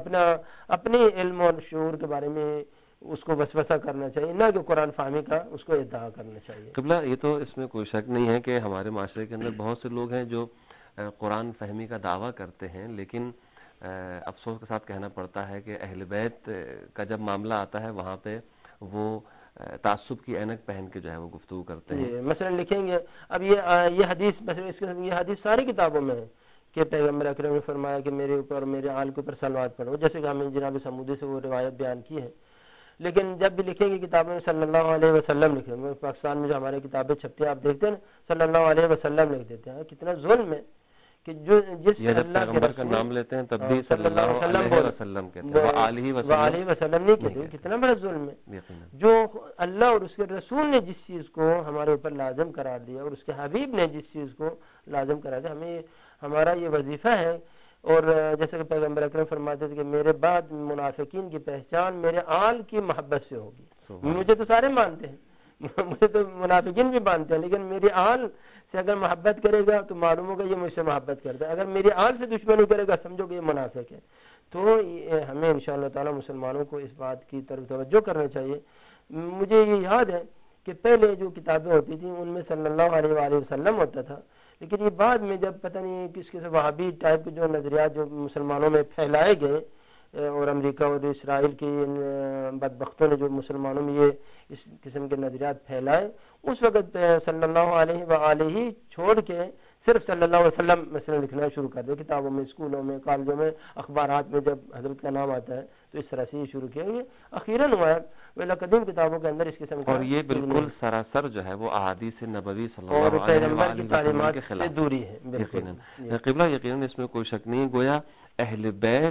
اپنی علم اور شعور کے بارے میں اس کو وسوسہ کرنا چاہیے، نہ کہ قرآن فہمی کا اس کو ادعا کرنا چاہیے۔ قبلہ، یہ تو اس میں کوئی شک نہیں ہے کہ ہمارے معاشرے کے اندر بہت سے لوگ ہیں جو قرآن فہمی کا دعویٰ کرتے ہیں، لیکن افسوس کے ساتھ کہنا پڑتا ہے کہ اہل بیت کا جب معاملہ آتا ہے وہاں پہ وہ تعصب کی عینک پہن کے جو ہے وہ گفتگو کرتے ہیں۔ مثلا لکھیں گے اب یہ حدیث، مثلا یہ حدیث ساری کتابوں میں ہے کہ پیغمبر اکرم نے فرمایا کہ میرے اوپر اور میرے آل کے اوپر صلوات پڑھو، جیسے کہ ہم نے جناب سمودی سے وہ روایت بیان کی ہے۔ لیکن جب بھی لکھیں گے کتابوں میں صلی اللہ علیہ وسلم لکھیں گے، پاکستان میں جو ہماری کتابیں چھپتی ہیں آپ دیکھتے ہیں صلی اللہ علیہ وسلم لکھ دیتے ہیں، کتنا ظلم ہے کہ جو جس اللہ کے کا نام لیتے ہیں تب بھی صلی اللہ علیہ وسلم کہتے ہیں، علیہ وسلم نہیں کہتے، کتنا بڑا ظلم ہے۔ جو اللہ اور اس کے رسول نے جس چیز کو ہمارے اوپر لازم قرار دیا اور اس کے حبیب نے جس چیز کو لازم قرار دیا، ہمیں ہمارا یہ وظیفہ ہے۔ اور جیسے کہ پیغمبر اکرم فرماتے تھے کہ میرے بعد منافقین کی پہچان میرے آل کی محبت سے ہوگی۔ مجھے تو سارے مانتے ہیں، مجھے تو منافقین بھی مانتے ہیں، لیکن میری آل سے اگر محبت کرے گا تو معلوم ہوگا یہ مجھ سے محبت کرتا ہے، اگر میری آل سے دشمنی کرے گا سمجھو کہ یہ منافق ہے۔ تو ہمیں انشاءاللہ تعالی مسلمانوں کو اس بات کی طرف توجہ کرنا چاہیے۔ مجھے یہ یاد ہے کہ پہلے جو کتابیں ہوتی تھیں ان میں صلی اللہ علیہ وآلہ وسلم ہوتا تھا، لیکن یہ بعد میں جب پتہ نہیں کس کے سے وہابی ٹائپ کے جو نظریات جو مسلمانوں میں پھیلائے گئے، اور امریکہ اور اسرائیل کی بدبختوں نے جو مسلمانوں میں یہ اس قسم کے نظریات پھیلائے، اس وقت صلی اللہ علیہ وآلہ چھوڑ کے صرف صلی اللہ علیہ وسلم مثلا لکھنا شروع کر دیا کتابوں میں، اسکولوں میں، کالجوں میں، اخبارات میں جب حضرت کا نام آتا ہے تو اس طرح سے یہ شروع کیا۔ یہ اخیراً ہوا ہے، ویلا قدیم کتابوں کے اندر اس قسم کا، اور یہ بالکل سراسر جو ہے وہ احادیث نبوی صلی اللہ علیہ وسلم کے خلاف دوری ہے۔ یقیناً قبلہ، یقیناً اس میں کوئی شک نہیں ہے، گویا اہل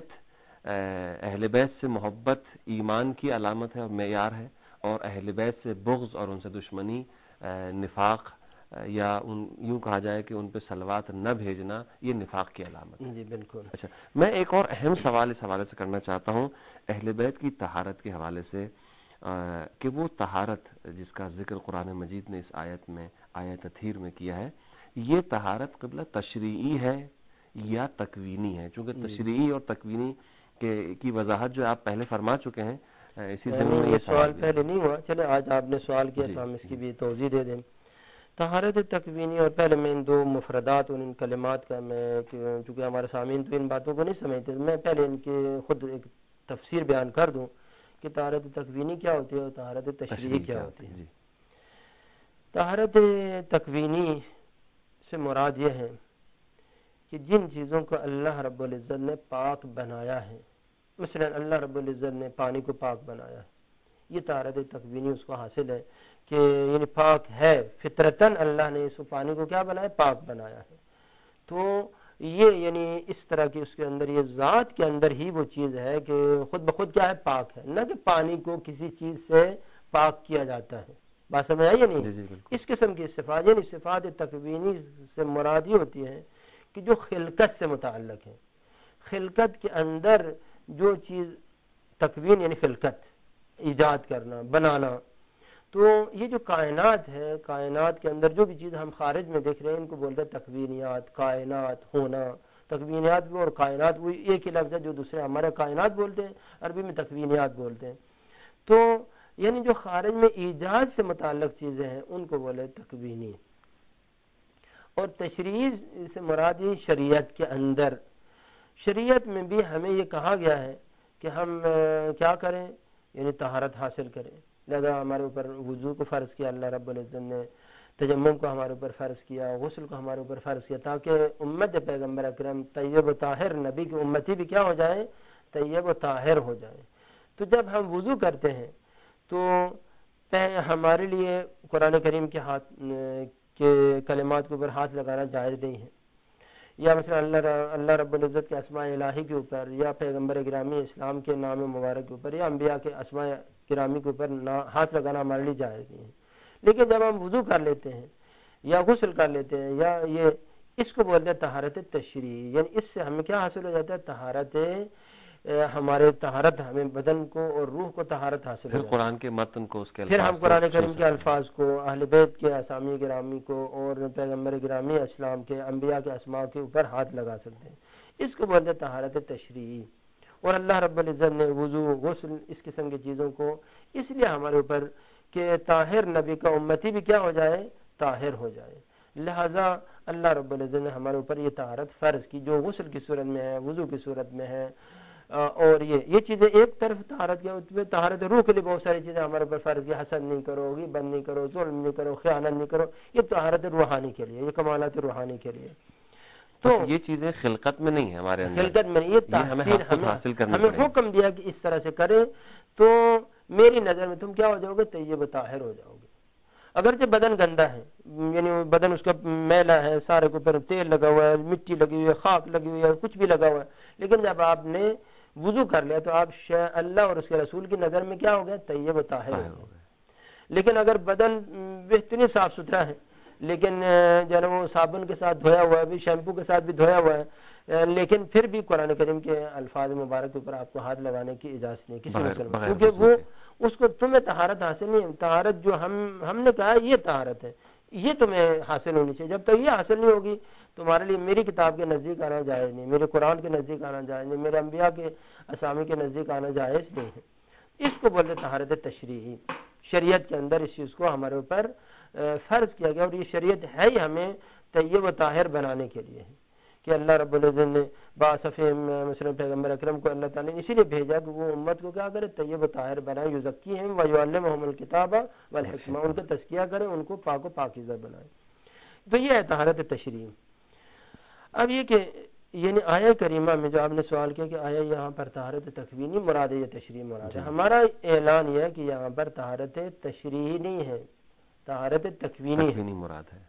بیت سے محبت ایمان کی علامت ہے اور معیار ہے، اور اہل بیت سے بغض اور ان سے دشمنی نفاق، یا یوں کہا جائے کہ ان پہ صلوات نہ بھیجنا یہ نفاق کی علامت ہے۔ جی بالکل۔ اچھا، میں ایک اور اہم سوال اس حوالے سے کرنا چاہتا ہوں اہل بیت کی طہارت کے حوالے سے، کہ وہ طہارت جس کا ذکر قرآن مجید نے اس آیت میں آیت تطہیر میں کیا ہے، یہ طہارت قبلہ تشریعی ہے یا تکوینی ہے؟ چونکہ تشریعی اور تکوینی کی وضاحت جو آپ پہلے فرما چکے ہیں، اسی ضمن میں یہ سوال پہلے نہیں ہوا، چلے آج آپ نے سوال کیا تو ہم اس کی بھی توضیح دے دیں۔ طہارت تکوینی، اور پہلے میں ان دو مفردات اور ان کلمات کا، میں چونکہ ہمارے سامعین تو ان باتوں کو نہیں سمجھتے، میں پہلے ان کی خود ایک تفسیر بیان کر دوں کہ طہارت تکوینی کیا ہوتی ہے اور طہارت تشریعی کیا ہوتی ہے۔ طہارت تکوینی سے مراد یہ ہے کہ جن چیزوں کو اللہ رب العزت نے پاک بنایا ہے، مثلا اللہ رب العزت نے پانی کو پاک بنایا ہے، یہ طہارت تکوینی اس کو حاصل ہے کہ یعنی پاک ہے، فطرتاً اللہ نے اس پانی کو کیا بنایا، پاک بنایا ہے۔ تو یہ یعنی اس طرح کی اس کے اندر یہ ذات کے اندر ہی وہ چیز ہے کہ خود بخود کیا ہے، پاک ہے، نہ کہ پانی کو کسی چیز سے پاک کیا جاتا ہے۔ بات سمجھ آئی یا نہیں؟ اس قسم کی صفات، یعنی صفات تکوینی سے مراد یہ ہوتی ہے کہ جو خلقت سے متعلق ہے، خلقت کے اندر جو چیز تکوین یعنی خلقت، ایجاد کرنا، بنانا، تو یہ جو کائنات ہے، کائنات کے اندر جو بھی چیز ہم خارج میں دیکھ رہے ہیں ان کو بولتے ہیں تکوینیات، کائنات، ہونا۔ تکوینیات بھی اور کائنات وہ ایک ہی لفظ ہے جو دوسرے ہمارے کائنات بولتے ہیں، عربی میں تکوینیات بولتے ہیں۔ تو یعنی جو خارج میں ایجاد سے متعلق چیزیں ہیں ان کو بولے تکوینی۔ اور تشریع سے مراد یہ شریعت کے اندر، شریعت میں بھی ہمیں یہ کہا گیا ہے کہ ہم کیا کریں، یعنی طہارت حاصل کریں. لہذا ہمارے اوپر وضو کو فرض کیا اللہ رب العزت نے، تیمم کو ہمارے اوپر فرض کیا، غسل کو ہمارے اوپر فرض کیا، تاکہ امت پیغمبر اکرم طیب و طاہر نبی کی امتی بھی کیا ہو جائے، طیب و طاہر ہو جائے. تو جب ہم وضو کرتے ہیں تو ہمارے لیے قرآن کریم کے کلمات کے اوپر ہاتھ لگانا جائز نہیں ہے، یا مثلا اللہ رب العزت کے اسماء الہی کے اوپر، یا پیغمبر گرامی اسلام کے نام مبارک کے اوپر، یا انبیاء کے اسماء گرامی کے اوپر ہاتھ لگانا ہمارے لیے جائز نہیں ہے. لیکن جب ہم وضو کر لیتے ہیں یا غسل کر لیتے ہیں، یا یہ اس کو بولتے ہیں طہارت تشریعی، یعنی اس سے ہمیں کیا حاصل ہو جاتا ہے، طہارت ہمیں بدن کو اور روح کو طہارت حاصل ہو پھر جاتی ہے. قرآن کے متن کو، اس کے پھر ہم قرآن کریم کے الفاظ کو، اہل بیت کے اسامی گرامی کو اور پیغمبر گرامی اسلام کے انبیاء کے اسماء کے اوپر ہاتھ لگا سکتے ہیں. اس کو بولتے ہیں طہارت تشریعی. اور اللہ رب العزت نے وضو، غسل، اس قسم کی چیزوں کو اس لیے ہمارے اوپر کہ طاہر نبی کا امتی بھی کیا ہو جائے، طاہر ہو جائے. لہذا اللہ رب العزت نے ہمارے اوپر یہ طہارت فرض کی، جو غسل کی صورت میں ہے، وضو کی صورت میں ہے. اور یہ چیزیں ایک طرف طہارت کی، طہارت روح کے لیے بہت ساری چیزیں ہمارے اوپر فرض کی، حسد نہیں کرو، غیبت نہیں کرو، ظلم نہیں کرو، خیانت نہیں کرو. یہ طہارت روحانی کے لیے، یہ کمالات روحانی کے لیے. تو یہ چیزیں خلقت میں نہیں ہے ہمارے اندر، خلقت میں نہیں، یہ ہمیں حکم دیا کہ اس طرح سے کرے. تو میری نظر میں تم کیا ہو جاؤ گے، طیب و طاہر ہو جاؤ گے. اگرچہ بدن گندا ہے، یعنی بدن اس کا میلا ہے، سارے کے اوپر تیل لگا ہوا ہے، مٹی لگی ہوئی ہے، خاک لگی ہوئی ہے، کچھ بھی لگا ہوا ہے، لیکن جب آپ نے وضو کر لیا تو آپ اللہ اور اس کے رسول کی نظر میں کیا ہو گیا، طیب و طاہر ہو گئے. لیکن اگر بدن بہترین صاف ستھرا ہے، لیکن جو ہے وہ صابن کے ساتھ دھویا ہوا ہے، شیمپو کے ساتھ بھی دھویا ہوا ہے، لیکن پھر بھی قرآن کریم کے الفاظ مبارک کے اوپر آپ کو ہاتھ لگانے کی اجازت نہیں کسی مسلمان، کیونکہ وہ اس کو تمہیں طہارت حاصل نہیں ہے. طہارت جو ہم نے کہا یہ طہارت ہے، یہ تمہیں حاصل ہونی چاہیے. جب تک یہ حاصل نہیں ہوگی تمہارے لیے میری کتاب کے نزدیک آنا جائز نہیں، میرے قرآن کے نزدیک آنا جائز نہیں، میرے انبیاء کے اسامی کے نزدیک آنا جائز نہیں ہے. اس کو بولتے طہارت تشریعی. شریعت کے اندر اس چیز کو ہمارے اوپر فرض کیا گیا، اور یہ شریعت ہے ہی ہمیں طیب و طاہر بنانے کے لیے کہ اللہ رب العزت نے باصفِ مثلا پیغمبر اکرم کو اللہ تعالیٰ نے اسی لیے بھیجا کہ وہ امت کو کیا کرے، طیب و طاہر بنائے، یزکیہم ویعلمہم الکتاب والحکمہ، ان کا تزکیہ کرے، ان کو پاک و پاکیزہ بنائے. تو یہ ہے طہارت تشریعی. اب یہ کہ یعنی آیہ کریمہ میں جو آپ نے سوال کیا کہ آیا یہاں پر طہارت تکوینی مراد ہے یا تشریعی مراد ہے، ہمارا اعلان یہ ہے کہ یہاں پر طہارت تشریعی نہیں ہے، طہارت تکوینی مراد ہے.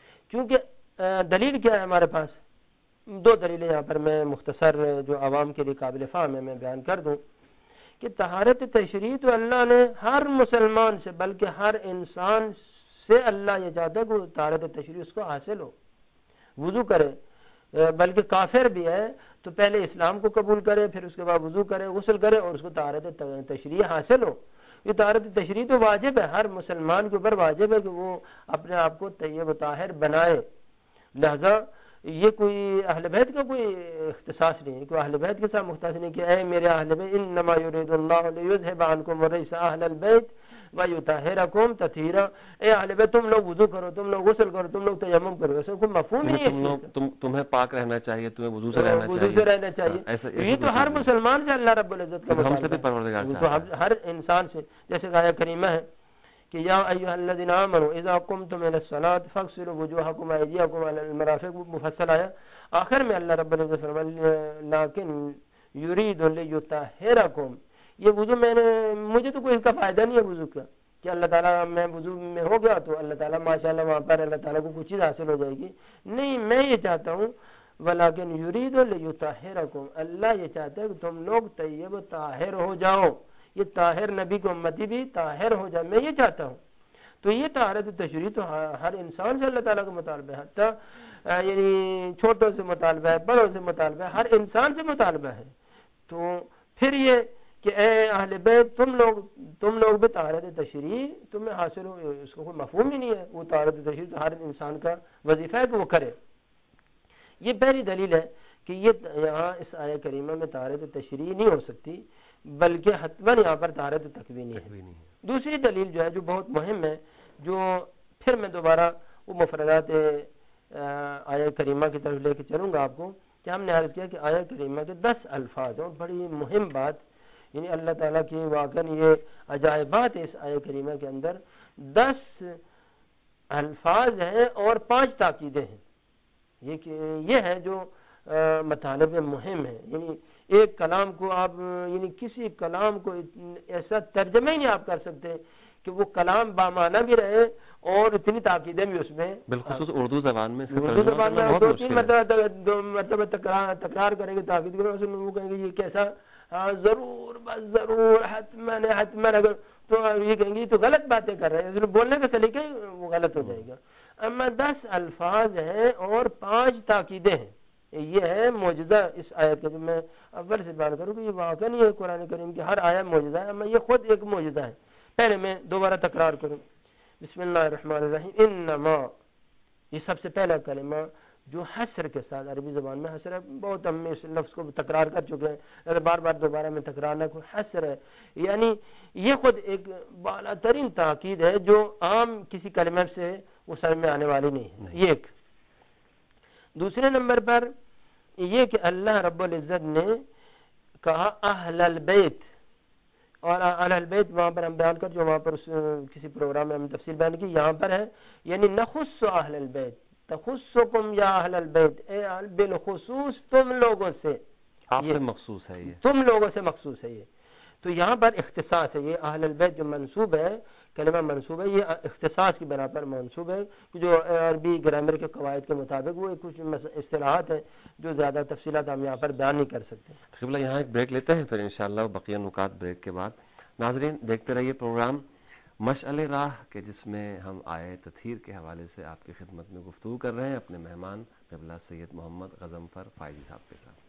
کیونکہ دلیل کیا ہے ہمارے پاس؟ دو دلیلیں یہاں پر میں مختصر جو عوام کے لیے قابل فہم ہے میں بیان کر دوں کہ طہارت تشریعی تو اللہ نے ہر مسلمان سے بلکہ ہر انسان سے اللہ یہ چاہتا ہے کہ طہارت تشریعی اس کو حاصل ہو، وضو کرے، بلکہ کافر بھی ہے تو پہلے اسلام کو قبول کرے، پھر اس کے بعد وضو کرے، غسل کرے، اور اس کو طہارت تشریعی حاصل ہو. یہ طہارت تشریعی تو واجب ہے، ہر مسلمان کے اوپر واجب ہے کہ وہ اپنے آپ کو طیب و طاہر بنائے. لہذا یہ کوئی اہل بیت کا کوئی اختصاص نہیں ہے، کوئی اہل بیت کے ساتھ مختص نہیں کہ اے میرے اہل بیت انما یرید اللہ لیذھب عنکم الرجس اہل البیت ویطہرکم تطہیرا. اے اہل بیت تم لوگ وضو کرو، تم لوگ غسل کرو، تم لوگ تیمم کرو. ایسا کوئی مفہوم نہیں ہے. تمہیں پاک رہنا چاہیے، تمہیں وضو سے رہنا چاہیے. یہ تو ہر مسلمان سے اللہ رب العزت کا مطالبہ ہے، ہر انسان سے. جیسے آیہ کریمہ ہے کہ یا ایھا الذین آمنوا اذا قمتم الی الصلاۃ فاغسلوا وجوہکم وایدیکم الی المرافق. مفصل آیا آخر میں اللہ رب العزت فرمایا لیکن یرید لیطہرکم. یہ وضو مجھے تو کوئی اس کا فائدہ نہیں ہے وضو کا کہ اللہ تعالیٰ میں وضو میں ہو گیا تو اللہ تعالیٰ ماشاءاللہ وہاں پر اللہ تعالیٰ کو کچھ چیز حاصل ہو جائے گی. نہیں، میں یہ چاہتا ہوں ولیکن یرید لیطہرکم، اللہ یہ چاہتا ہے کہ تم لوگ طیب و طاہر ہو جاؤ. یہ طاہر نبی کو امتی بھی طاہر ہو جائے، میں یہ چاہتا ہوں. تو یہ طہارت تشریعی تو ہر انسان سے اللہ تعالیٰ کا مطالبہ ہے، حتیٰ یعنی چھوٹوں سے مطالبہ ہے، بڑوں سے مطالبہ ہے، ہر انسان سے مطالبہ ہے. تو پھر یہ کہ اے اہل بیت تم لوگ بھی طہارت تشریعی تمہیں حاصل ہو، اس کو کوئی مفہوم ہی نہیں ہے. وہ طہارت تشریعی تو ہر انسان کا وظیفہ ہے کہ وہ کرے. یہ پہلی دلیل ہے کہ یہ یہاں اس آیہ کریمہ میں طہارت تشریعی نہیں ہو سکتی بلکہ حتماً یہاں پر طہارت تکوینی ہے. دوسری دلیل جو ہے جو بہت مہم ہے، جو پھر میں دوبارہ وہ مفردات آیہ کریمہ کی طرف لے کے چلوں گا آپ کو، کہ ہم نے عرض کیا کہ آیہ کریمہ کے 10 الفاظ ہیں. بڑی مہم بات یعنی اللہ تعالیٰ کی واقعاً یہ عجائبات ہے اس آیت کریمہ کے اندر. 10 الفاظ ہیں اور 5 تاکیدیں ہیں. یہ ہے جو مطالب مہم ہے. یعنی ایک کلام کو آپ یعنی کسی کلام کو ایسا ترجمہ ہی نہیں آپ کر سکتے کہ وہ کلام بامعنی بھی رہے اور اتنی تاکیدیں بھی اس میں. بالخصوص اردو زبان میں 2-3 مرتبہ تکرار کریں گے تاکید کریں وہ کہیں گے یہ کیسا ضرور بس ضرور حتمن حتمن اگر تو یہ کہیں گے تو غلط باتیں کر رہے ہیں بولنے کا طریقہ وہ غلط ہو جائے گا. اما 10 الفاظ ہیں اور 5 تاکیدیں ہیں. یہ ہے معجزہ اس آیت کا. میں اول سے بیان کروں کہ یہ واقعی نہیں ہے قرآن کریم کی ہر آیت معجزہ ہے اما یہ خود ایک معجزہ ہے. پہلے میں دوبارہ تکرار کروں بسم اللہ الرحمن الرحیم. انما یہ سب سے پہلا کلمہ جو حسر کے ساتھ عربی زبان میں حسر ہے. بہت ہم اس لفظ کو تکرار کر چکے ہیں اگر بار بار دوبارہ میں تکرار نہ کروں. حسر ہے یعنی یہ خود ایک بالا ترین تاکید ہے جو عام کسی کلمہ سے وہ سمجھ میں آنے والی نہیں ہے. یہ ایک. دوسرے نمبر پر یہ کہ اللہ رب العزت نے کہا اہل البیت. اور اہل البیت وہاں پر ہم بیان کر جو وہاں پر کسی پروگرام میں ہم تفصیل بیان کی یہاں پر ہے یعنی نخص اہل البیت تخصکم یا اہل البیت اے بالخصوص تم لوگوں سے آپ سے مخصوص ہے. یہ تم لوگوں سے مخصوص ہے. یہ تو یہاں پر اختصاص ہے. یہ اہل البیت جو منصوب ہے کلمہ منصوب ہے یہ اختصاص کی بنا پر منصوب ہے جو عربی گرامر کے قواعد کے مطابق وہ کچھ اصطلاحات ہیں جو زیادہ تفصیلات ہم یہاں پر بیان نہیں کر سکتے. قبلہ یہاں ایک بریک لیتے ہیں پھر انشاءاللہ بقیہ نکات بریک کے بعد. ناظرین دیکھتے رہیے پروگرام مشعل راہ کے جس میں ہم آئے تطہیر کے حوالے سے آپ کی خدمت میں گفتگو کر رہے ہیں اپنے مہمان قبلہ سید محمد غضنفر فائزی صاحب کے ساتھ.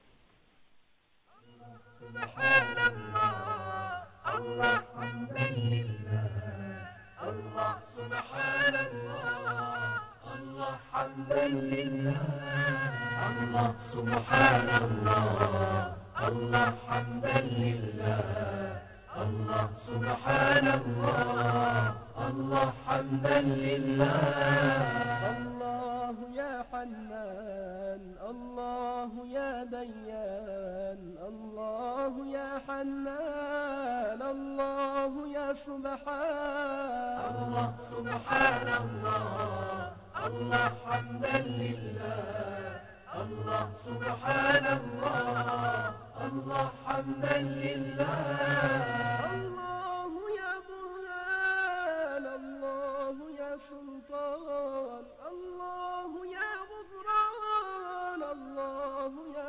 سبحان اللہ اللہ حمدا للہ اللہ سبحان اللہ اللہ حمدا للہ اللہ سبحان اللہ اللہ حمدا للہ اللہ سبحان اللہ اللہ حمدا للہ. اللہ یا حنان اللہ یا دیان اللہ یا حنان اللہ یا سبحان اللہ سبحان اللہ اللہ حمدا للہ اللہ سبحان اللہ اللہ حمدا للہ. اللہ یا برهان اللہ یا سلطان اللہ یا غفران اللہ یا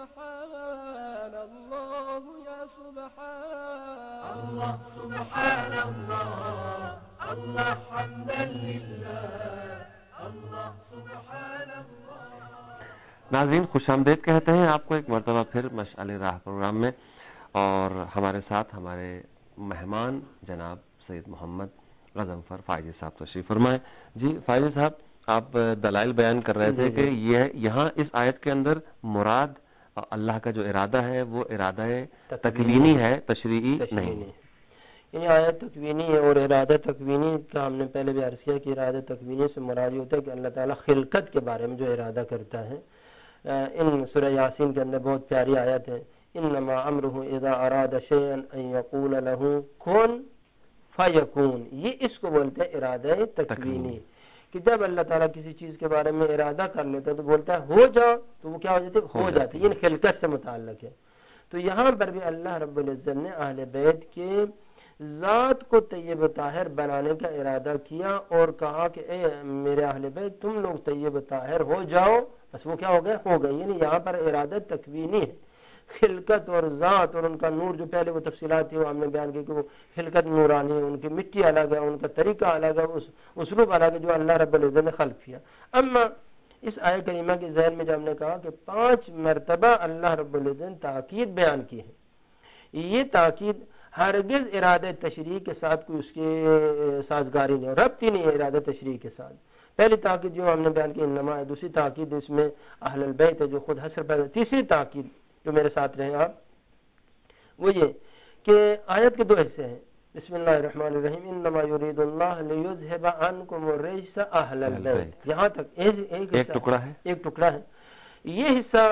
سبحان اللہ یا سبحان اللہ سبحان اللہ اللہ حمدا للہ اللہ سبحان اللہ. ناظرین خوش آمدید کہتے ہیں آپ کو ایک مرتبہ پھر مشعل راہ پروگرام میں اور ہمارے ساتھ ہمارے مہمان جناب سید محمد غضنفر فائزی صاحب تشریف فرمائے. جی فائزی صاحب آپ دلائل بیان کر رہے تھے کہ یہاں اس آیت کے اندر مراد اللہ کا جو ارادہ ہے وہ ارادہ تکوینی ہے تشریعی نہیں. یعنی آیت تکوینی ہے اور ارادہ تکوینی کا ہم نے پہلے بھی عرض کیا کہ ارادہ تکوینی سے مراد ہوتا ہے کہ اللہ تعالیٰ خلقت کے بارے میں جو ارادہ کرتا ہے. ان سورہ یاسین کے اندر بہت پیاری آیت ہے انما امرہ اذا اراد شیئا ان یقول له کن فیکون. یہ اس کو بولتے ہیں ارادہ تکوینی کہ جب اللہ تعالیٰ کسی چیز کے بارے میں ارادہ کر لیتا ہے تو بولتا ہے ہو جا تو وہ کیا ہو جاتی ہے ہو جاتی ہے. یہ خلقت سے متعلق ہے. تو یہاں پر بھی اللہ رب العزت نے اہل بیت کے ذات کو طیب طاہر بنانے کا ارادہ کیا اور کہا کہ اے میرے اہل بیت تم لوگ طیب طاہر ہو جاؤ. بس وہ کیا ہو گئے ہو گئے. یعنی یہاں پر ارادہ تکوینی ہے. خلقت اور ذات اور ان کا نور جو پہلے وہ تفصیلات تھی وہ ہم نے بیان کی کہ وہ خلقت نورانی ہے ان کی مٹی الگ ہے ان کا طریقہ الگ ہے اسلوب الگ ہے جو اللہ رب العزت نے خلق کیا. اما اس آیت کریمہ کے ذہن میں جب ہم نے کہا کہ 5 مرتبہ اللہ رب العزت نے تاکید بیان کی ہے. یہ تاکید ہرگز ارادہ تشریع کے ساتھ کوئی اس کی سازگاری نہیں ربط ہی نہیں ہے ارادہ تشریع کے ساتھ. پہلی تاکید جو ہم نے بیان کی انما ہے. دوسری تاکید اس میں اہل البیت ہے جو خود حسر پیدا. تیسری تاکید جو میرے ساتھ رہے آپ وہ یہ کہ آیت کے 2 حصے ہیں. بسم اللہ الرحمن الرحیم انما یرید اللہ لیذهب عنکم الرجس اہل البیت. یہاں تک ایک ٹکڑا ہے. یہ حصہ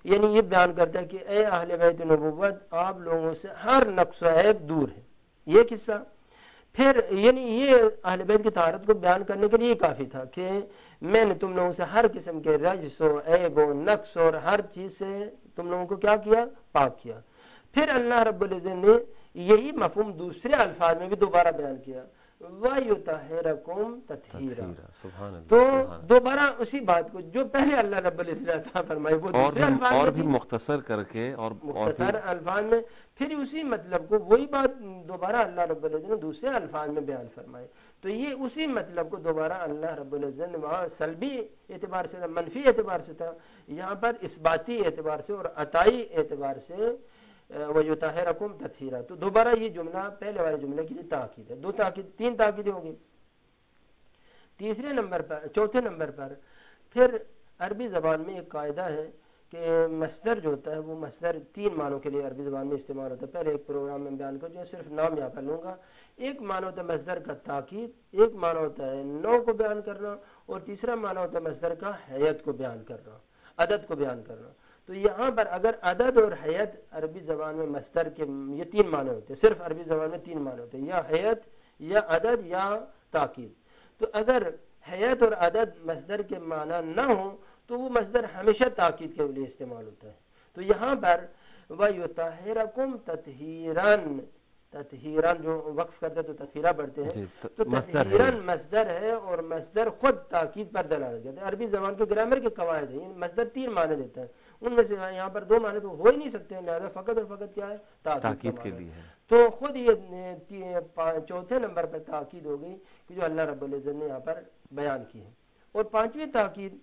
یعنی یہ بیان کرتا ہے کہ اے اہل بیت نبوت آپ لوگوں سے ہر نقص و عیب دور ہے. یہ قصہ پھر یعنی یہ اہل بیت کی طہارت کو بیان کرنے کے لیے کافی تھا کہ میں نے تم لوگوں سے ہر قسم کے رجس و عیب و نقص اور ہر چیز سے تم لوگوں کو کیا کیا؟ پاک کیا. پھر اللہ رب العزت نے یہی مفہوم دوسرے الفاظ میں بھی دوبارہ بیان کیا وَيُطَهِّرَكُمْ تَطْهِيرًا. تو دوبارہ اسی بات کو جو پہلے اللہ رب العزت عطا فرمائے وہ دوسرے الفاظ اور بھی مختصر کر کے اور مختصر الفاظ میں پھر اسی مطلب کو وہی بات دوبارہ اللہ رب العزت نے دوسرے الفاظ میں بیان فرمائے. تو یہ اسی مطلب کو دوبارہ اللہ رب العزت نے وہاں سلبی اعتبار سے منفی اعتبار سے تھا, یہاں پر اثباتی اعتبار سے اور عطائی اعتبار سے وَيُطَهِّرَكُمْ تَطْهِيرًا. تو دوبارہ یہ جملہ پہلے والے جملے کی تاکید ہے. تین تاکیدیں ہوگی. چوتھے نمبر پر پھر عربی زبان میں ایک قاعدہ ہے کہ مصدر جو ہوتا ہے وہ مصدر تین معنوں کے لیے عربی زبان میں استعمال ہوتا ہے. پہلے ایک پروگرام میں بیان کروں جو صرف نام یہاں پر لوں گا. ایک معنی ہوتا ہے مصدر کا تاکید, ایک معنی ہوتا ہے نوع کو بیان کرنا, اور تیسرا معنی ہوتا ہے مصدر کا حیت کو بیان کرنا, عدد کو بیان کرنا. تو یہاں پر اگر عدد اور حیت عربی زبان میں مصدر کے یہ تین معنی ہوتے ہیں, صرف عربی زبان میں تین معنی ہوتے ہیں, یا حیت یا عدد یا تاکید. تو اگر حیت اور عدد مصدر کے معنی نہ ہوں تو وہ مصدر ہمیشہ تاکید کے لیے استعمال ہوتا ہے. تو یہاں پر وَيُطَهِّرَكُمْ تَطْهِيرًا, تطہیرن جو وقف کرتے تو تطہیرہ پڑھتے ہیں, تو تطہیرن مصدر ہے اور مصدر خود تاکید پر دلالت کرتا ہے. عربی زبان کے گرامر کے قواعد ہیں, مصدر تین معنی دیتا ہے, ان میں سے یہاں پر دو معنی تو ہو ہی نہیں سکتے ہیں, لہذا فقط اور فقط کیا ہے؟ تاکید کے لیے ہے. تو خود یہ چوتھے نمبر پر تاکید ہو گئی کہ جو اللہ رب العزت نے یہاں پر بیان کی ہے. اور پانچویں تاکید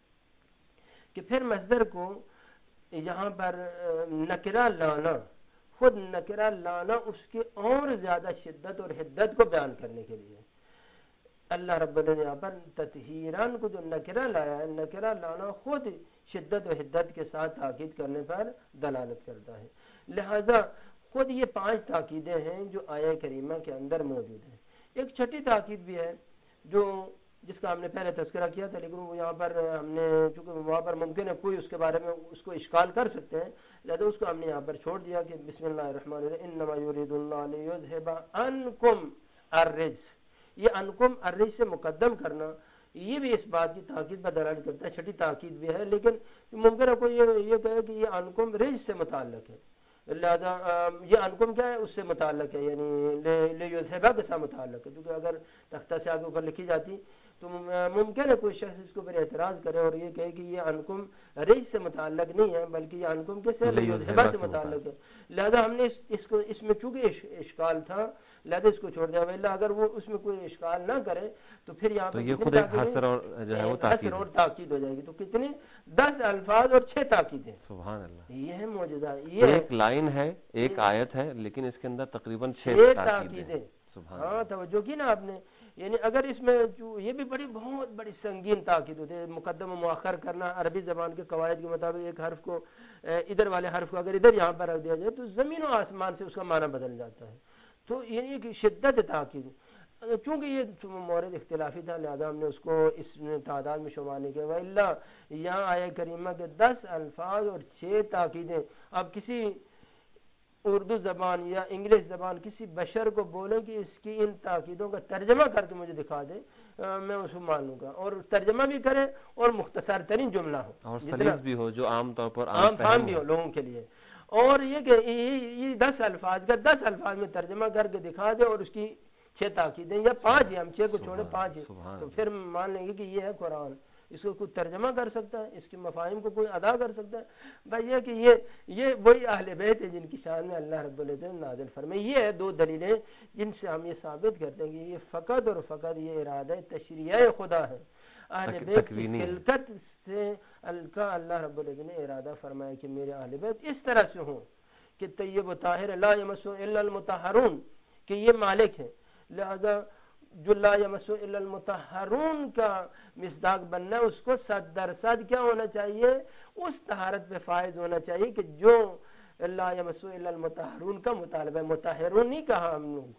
کہ پھر مصدر کو یہاں پر نکرہ لانا, خود نکرہ لانا اس کے اور زیادہ شدت اور حدت کو بیان کرنے کے لیے اللہ رب العزت نے یہاں پر تطہیران کو جو نکرہ لایا ہے, نکرہ لانا خود شدت و حدت کے ساتھ تاکید کرنے پر دلالت کرتا ہے. لہذا خود یہ پانچ تاکیدیں ہیں جو آیہ کریمہ کے اندر موجود ہیں. ایک چھٹی تاکید بھی ہے جو جس کا ہم نے پہلے تذکرہ کیا تھا, لیکن وہ یہاں پر ہم نے چونکہ وہاں پر ممکن ہے کوئی اس کے بارے میں اس کو اشکال کر سکتے ہیں, لہذا اس کو ہم نے یہاں پر چھوڑ دیا کہ بسم اللہ الرحمن الرحیم انما یرید اللہ لیذھب عنکم الرجس. یہ عنکم الرجس سے مقدم کرنا یہ بھی اس بات کی تاکید پر دلالت کرتا ہے, چھٹی تاکید بھی ہے, لیکن ممکن ہے کوئی یہ کہے کہ یہ عنکم رجس سے متعلق ہے, لہذا یہ عنکم کیا ہے اس سے متعلق ہے, یعنی لیذھب کے ساتھ متعلق ہے, کیونکہ اگر تختہ سے آگے اوپر لکھی جاتی تو ممکن ہے کوئی شخص اس کے اوپر اعتراض کرے اور یہ کہے کہ یہ عنکم رجس سے متعلق نہیں ہے بلکہ یہ عنکم کیسے لیذھب سے متعلق ہے. لہذا ہم نے اس میں چونکہ اشکال تھا لہذا اس کو چھوڑ دیا, ویلا اگر وہ اس میں کوئی اشکال نہ کرے تو پھر یہاں پر حصر اور تاکید ہو جائے گی. تو کتنے 10 الفاظ اور 6 تاکیدیں. سبحان اللہ, یہ ہے معجزہ. یہ ایک لائن ہے, ایک آیت ہے, لیکن اس کے اندر تقریباً 6 تاکیدیں. ہاں توجہ کی نا آپ نے. یعنی اگر اس میں یہ بھی بہت بڑی سنگین تاکید ہوتی ہے, مقدم و مؤخر کرنا عربی زبان کے قواعد کے مطابق ایک حرف کو ادھر والے حرف کو اگر ادھر یہاں پر رکھ دیا جائے تو زمین و آسمان سے اس کا معنی بدل جاتا ہے. تو یعنی کہ شدت تاکید, چونکہ یہ مورد اختلافی تھا لہذا ہم نے اس کو اس تعداد میں شمار نہیں کیا. وَإِلَّا یہاں آیہ کریمہ کے 10 الفاظ اور 6 تاکیدیں. اب کسی اردو زبان یا انگلش زبان کسی بشر کو بولے کہ اس کی ان تاکیدوں کا ترجمہ کر کے مجھے دکھا دے, میں اس کو مان لوں گا, اور ترجمہ بھی کرے اور مختصر ترین جملہ ہو, اور سلیس بھی ہو جو عام طور پر عام فہم بھی ہو لوگوں کے لیے, اور یہ کہ یہ 10 الفاظ کا 10 الفاظ میں ترجمہ کر کے دکھا دے اور اس کی 6 تاکیدیں یا 5 ہی, ہم 6 کو چھوڑے 5 ہی, تو پھر مان لیں گے کہ یہ ہے قرآن. اس کو کوئی ترجمہ کر سکتا ہے, اس کے مفاہیم کو کوئی ادا کر سکتا ہے. بھائی یہ کہ یہ وہی اہل بیت ہے جن کی شان میں اللہ رب العزت نازل فرمائے. یہ ہے 2 دلیلیں جن سے ہم یہ ثابت کرتے ہیں کہ یہ فقط اور فقط یہ ارادہ تشریع خدا ہے. اہل بیت کی خلقت سے اللہ رب العزت نے ارادہ فرمایا کہ میرے اہل بیت اس طرح سے ہوں کہ طیب و طاہر لا یمسو الا المطہرون, کہ یہ مالک ہیں. لہذا جو لا یمسو الا المطہرون کا مصداق بننا ہے, اس کو 100% کیا ہونا چاہیے, اس طہارت پہ فائز ہونا چاہیے کہ جو لا یمسو الا المطہرون کا مطالبہ ہے. مطہرون نہیں کہا ہم لوگوں کو,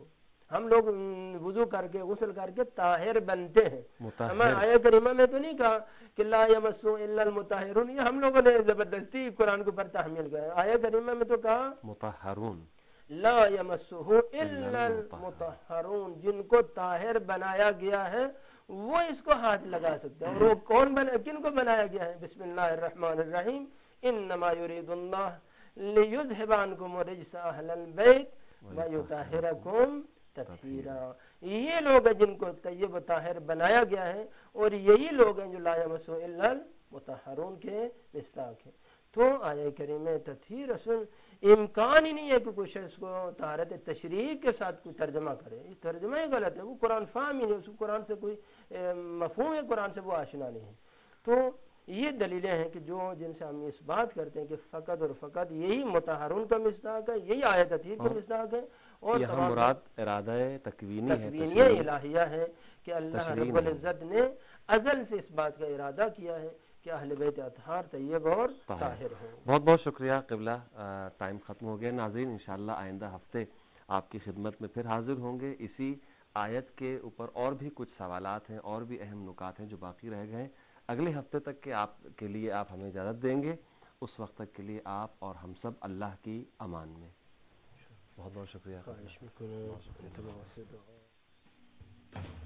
ہم لوگ وضو کر کے غسل کر کے طاہر بنتے ہیں. ہمیں مطہر آیت کریمہ میں تو نہیں کہا کہ لا یمسہ الا المطہرون, یہ ہم لوگوں نے زبردستی قرآن کے اوپر تحمیل کیا. آیت کریمہ میں تو کہا مطہرون, لا یمسہ الا المطہرون, جن کو طاہر بنایا گیا ہے وہ اس کو ہاتھ لگا سکتے ہیں. اور وہ کون کن کو بنایا گیا ہے؟ بسم اللہ الرحمن الرحیم, انما یرید اللہ لیذھب عنکم الرجس اہل البیت ویطہرکم تطہیرا. یہ لوگ ہیں جن کو طیب و طاہر بنایا گیا ہے, اور یہی لوگ ہیں جو لا یمسہ الا المطہرون کے مصداق ہیں. تو آیہ کریمہ تطہیر اصل امکان ہی نہیں ہے کہ کوئی شخص کو طہارت تشریح کے ساتھ کوئی ترجمہ کرے. یہ ترجمہ ہی غلط ہے, وہ قرآن فہم ہی نہیں, اس کو قرآن سے کوئی مفہوم ہے قرآن سے وہ آشنا نہیں ہے. تو یہ دلیلیں ہیں کہ جو جن سے ہم اس بات کرتے ہیں کہ فقط اور فقط یہی مطہرون کا مصداق ہے, یہی آیت تطہیر کا مصداق ہے. اور یہاں مراد ارادہ تکوینی ہے, تکوینیہ الہیہ ہے کہ اللہ رب العزت نے ازل سے اس بات کا ارادہ کیا ہے کہ اہل بیت اطہار طیب اور طاہر ہوں. بہت بہت شکریہ قبلہ, ٹائم ختم ہو گیا. ناظرین انشاءاللہ آئندہ ہفتے آپ کی خدمت میں پھر حاضر ہوں گے. اسی آیت کے اوپر اور بھی کچھ سوالات ہیں, اور بھی اہم نکات ہیں جو باقی رہ گئے ہیں. اگلے ہفتے تک کے آپ کے لیے آپ ہمیں اجازت دیں گے. اس وقت تک کے لیے آپ اور ہم سب اللہ کی امان میں. بہت بہت شکریہ.